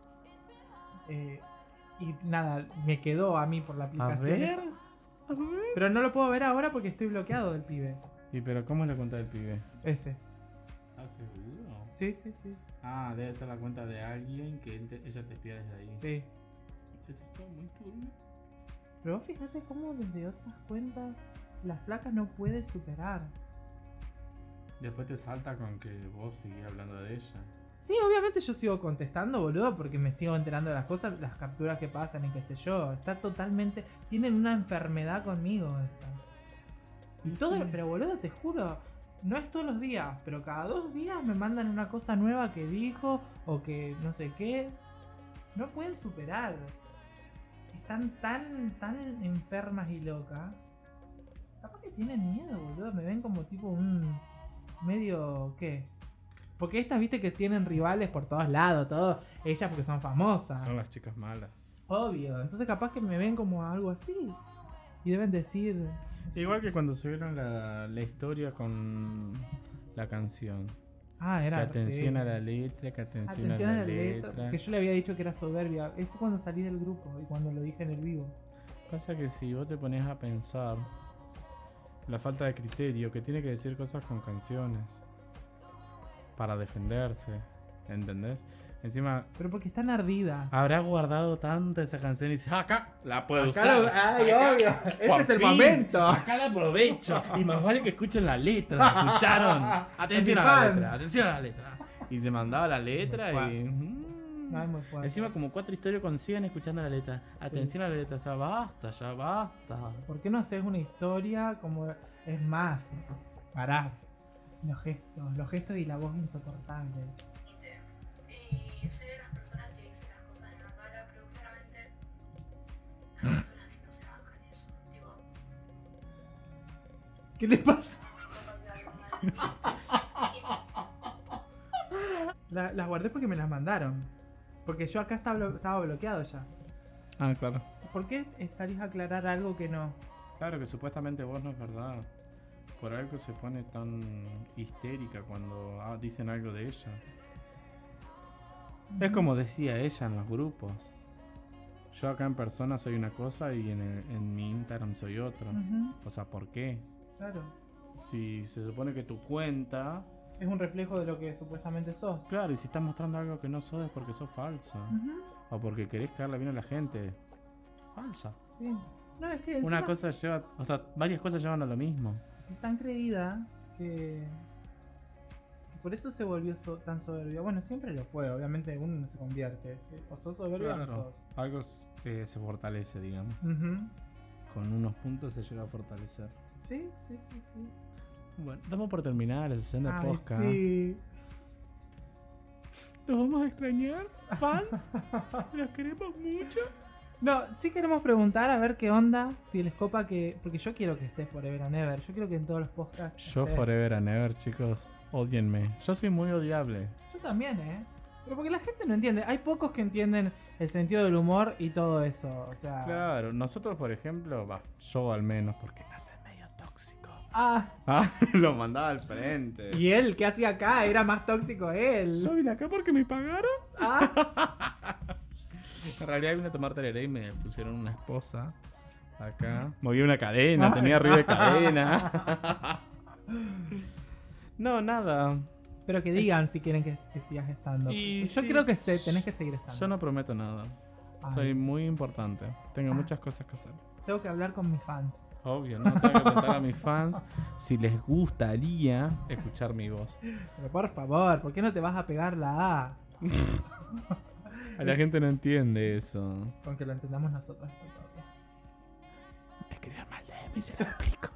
Eh, y nada, me quedó a mí por la A aplicación. ver. Pero no lo puedo ver ahora porque estoy bloqueado del pibe. ¿Y pero cómo es la cuenta del pibe? Ese. ¿Ah, seguro? Sí, sí, sí. Ah, debe ser la cuenta de alguien que él te- ella te espía desde ahí. Sí. Esto está muy turbio. Pero vos fíjate cómo desde otras cuentas las placas no puede superar. Después te salta con que vos seguís hablando de ella. Sí, obviamente yo sigo contestando, boludo, porque me sigo enterando de las cosas, las capturas que pasan y qué sé yo. Está totalmente... Tienen una enfermedad conmigo esta. Y Y todo, sí. pero boludo, te juro, no es todos los días, pero cada dos días me mandan una cosa nueva que dijo o que no sé qué. No pueden superar. Están tan, tan enfermas y locas. Capaz que tienen miedo, boludo. Me ven como tipo un medio... ¿Qué? Porque estas, viste, que tienen rivales por todos lados, todo. Ellas porque son famosas. Son las chicas malas. Obvio. Entonces capaz que me ven como algo así. Y deben decir... Igual que cuando subieron la, la historia con la canción. Ah, era. Que atención sí. a la letra, que atención, Atención a a la la letra. letra. Que yo le había dicho que era soberbia. Es cuando salí del grupo y cuando lo dije en el vivo. Pasa que si vos te pones a pensar la falta de criterio, que tiene que decir cosas con canciones para defenderse, ¿entendés? Encima Pero porque están ardidas. habrá guardado tanto esa canción y dice, "Ah, acá la puedo Acá usar. lo- ay, Acá, obvio. Este por es el fin, momento. Acá la aprovecho. Y más vale que escuchen la letra. ¿La escucharon? Atención a la Fans. letra, atención a la letra. Y te mandaba la letra y... mm. No, es muy fuerte. Encima como cuatro historias consiguen escuchando la letra. Atención a la letra, o sea, basta, ya basta. ¿Por qué no haces una historia como es más? Pará. Los gestos, los gestos y la voz insoportable. Y soy de las personas que dicen las cosas en la cara, pero claramente hay personas que no se bancan eso. Tipo, ¿Qué le pasa? La- las guardé porque me las mandaron. Porque yo acá estaba, blo- estaba bloqueado ya. Ah, claro. ¿Por qué salís a aclarar algo que no? Claro que supuestamente vos no es verdad. Por algo se pone tan histérica cuando ah, dicen algo de ella. Es como decía ella en los grupos. Yo acá en persona soy una cosa y en, el- en mi Instagram soy otra. Ujú, O sea, ¿por qué? claro. Si se supone que tu cuenta... Es un reflejo de lo que supuestamente sos. Claro, y si estás mostrando algo que no sos es porque sos falsa. Ujú, O porque querés caerle bien a la gente. Falsa. sí. No, es que Una encima cosa lleva... O sea, varias cosas llevan a lo mismo. es tan creída que... que por eso se volvió so- tan soberbia. Bueno, siempre lo fue. Obviamente uno no se convierte. ¿sí? O sos soberbio o no Claro. sos. Algo eh, se fortalece, digamos. Ujú. Con unos puntos se llega a fortalecer. Sí, sí, sí, sí. Bueno, damos por terminar la sesión de Ay, podcast. sí. ¿Los vamos a extrañar? ¿Fans? ¿Los queremos mucho? No, sí queremos preguntar a ver qué onda, si les copa que... Porque yo quiero que estés Forever and Ever. Yo quiero que en todos los podcasts Yo estés. forever and ever, chicos. Odienme. Yo soy muy odiable. Yo también, ¿eh? Pero porque la gente no entiende. Hay pocos que entienden el sentido del humor y todo eso. O sea... Claro, nosotros por ejemplo, bah, yo al menos, porque no sé, medio tóxico. Ah, Ah, lo mandaba al frente. y él, ¿qué hacía acá? Era más tóxico él. Yo vine acá porque me pagaron. Ah, En realidad vine a tomar tereré y me pusieron una esposa acá. Movía una cadena, tenía ruido de cadena. No, nada. pero que digan si quieren que, que sigas estando. Y Yo sí. creo que se, tenés que seguir estando. Yo no prometo nada. Ay. Soy muy importante. Tengo Ah. muchas cosas que hacer. Tengo que hablar con mis fans. Obvio, no tengo que contar a mis fans si les gustaría escuchar mi voz. Pero por favor, ¿por qué no te vas a pegar la A? A la gente no entiende eso. Con que lo entendamos nosotros. esto todo. Escribirme al D M y se lo explico.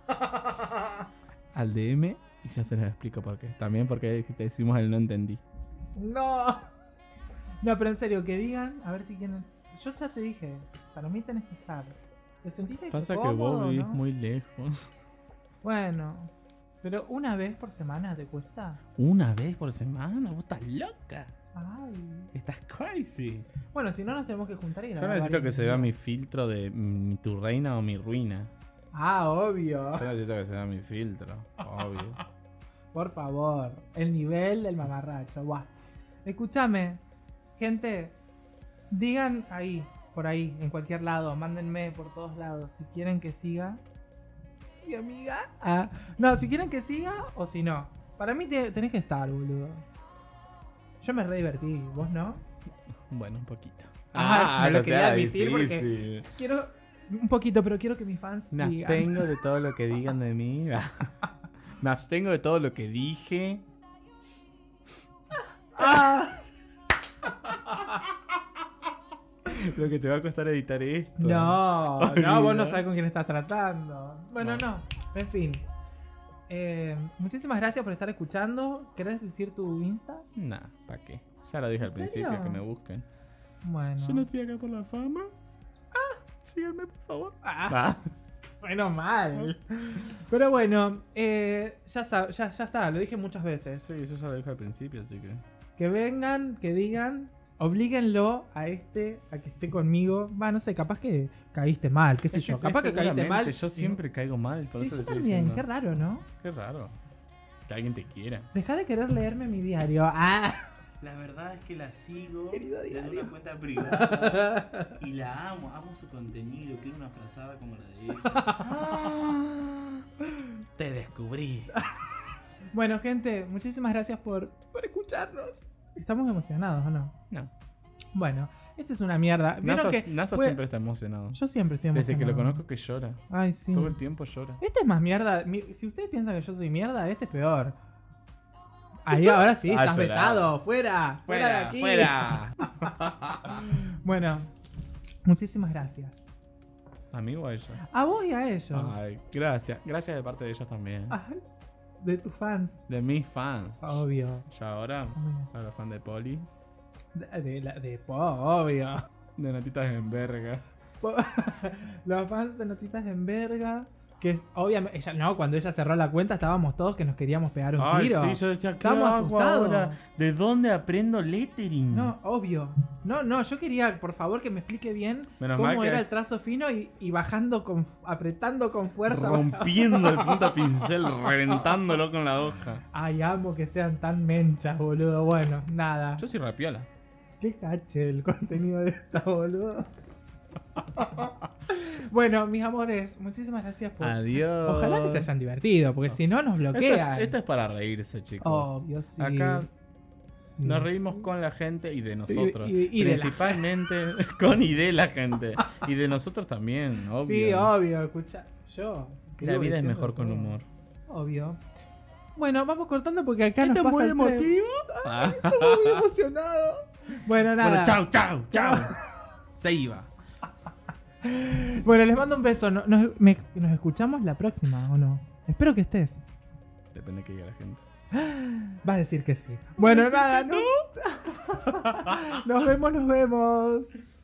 Al D M y ya se los explico por qué. También porque te decimos el no entendí. No. No, pero en serio, que digan, a ver si quieren. Yo ya te dije, para mí tenés que estar. ¿Te sentiste Pasa que cómodo, vos vivís no? muy lejos. Bueno, pero una vez por semana te cuesta. Una vez por semana, vos estás loca. Ay. Estás crazy. Bueno, si no nos tenemos que juntar y Yo grabar necesito que varios se vea mi videos. filtro de mm, tu reina o mi ruina. Ah, obvio. Yo necesito que se vea mi filtro, obvio. Por favor, el nivel del mamarracho. Buah. Escúchame, gente, digan ahí, por ahí, en cualquier lado, mándenme por todos lados si quieren que siga. Mi amiga. Ah, no, si quieren que siga o si no. Para mí te- tenés que estar, boludo. Yo me re divertí, ¿vos no? Bueno, un poquito. Ah, me lo no quería sea admitir porque- difícil. Quiero un poquito, pero quiero que mis fans Me digan. abstengo de todo lo que digan de mí. Me abstengo de todo lo que dije. Ah, Lo que te va a costar editar esto. no, Ay, no, vos no mira. sabés con quién estás tratando. Bueno, Bueno. no, en fin. Eh, muchísimas gracias por estar escuchando. ¿Querés decir tu Insta? Nah, ¿para qué? Ya lo dije al ¿En principio, serio? que me busquen. Bueno. Yo no estoy acá por la fama. Ah, síganme, por favor. Ah, Ah. bueno, mal. Pero bueno, eh, ya, sab- ya, ya está, lo dije muchas veces. Sí, yo ya lo dije al principio, así que... Que vengan, que digan, oblíguenlo a este a que esté conmigo. Va, no sé, capaz que caíste mal, qué sé Es yo. sí, capaz que caíste seguramente, mal. Yo siempre caigo mal, por Sí, eso yo te estoy también, diciendo. qué raro, ¿no? Qué raro. Que alguien te quiera. Deja de querer leerme mi diario. Ah. La verdad es que la sigo Querido desde diario. una cuenta privada y la amo, amo su contenido, quiero una frazada como la de ella. Ah, te descubrí. Bueno, gente, muchísimas gracias por, por escucharnos. Estamos emocionados, ¿o no? No. Bueno, esta es una mierda. ¿Vieron NASA, que NASA fue- siempre está emocionado. Yo siempre estoy Desde emocionado. que lo conozco que llora. Ay, sí. Todo el tiempo llora. Este es más mierda. Mi- Si ustedes piensan que yo soy mierda, este es peor. Ahí, ahora sí, Ah, estás llorar. vetado. Fuera, fuera de aquí. fuera. Bueno, muchísimas gracias. Amigo a ella. A vos y a ellos. Ay, gracias. Gracias de parte de ellos también. Ay, de tus fans. De mis fans. Obvio. Ya ahora, Obvio. a los fans de Poli. De, de, la- de- po- obvio. De Notitas en verga. Po- Los fans de Notitas en Verga. Que es, obviamente, ella, no, cuando ella cerró la cuenta estábamos todos que nos queríamos pegar un Ay, tiro. sí, yo decía, ¿qué Estamos hago asustados. ahora? ¿De dónde aprendo lettering? No, obvio. No, no, yo quería, por favor, que me explique bien Menos cómo mal que- era el trazo fino y, y bajando con, apretando con fuerza. Rompiendo el punta pincel, reventándolo con la hoja. Ay, amo que sean tan menchas, boludo. Bueno, nada. Yo soy rapiola. Qué cache el contenido de esta, boludo. Bueno, mis amores, muchísimas gracias por... Adiós. Ojalá que se hayan divertido, porque si no nos bloquean. Esto, esto es para reírse, chicos. Obvio, sí. Acá Sí. nos reímos con la gente y de nosotros. Y- y- y de la Principalmente con y de la gente. Y de nosotros también, obvio. Sí, obvio, escucha. Yo. La vivo vida es diciendo mejor con todo. humor. Obvio. Bueno, vamos cortando porque acá ¿Esto nos es pasa muy el tren. emotivo? Ay, estamos muy emocionados. Bueno, nada. Bueno, chau, chau, chau. Se iba. Bueno, les mando un beso. No- Nos, me- nos escuchamos la próxima, ¿o no? Espero que estés. Depende que diga la gente. Vas a decir que sí. Bueno, nada, ¿no? Nos vemos, nos vemos.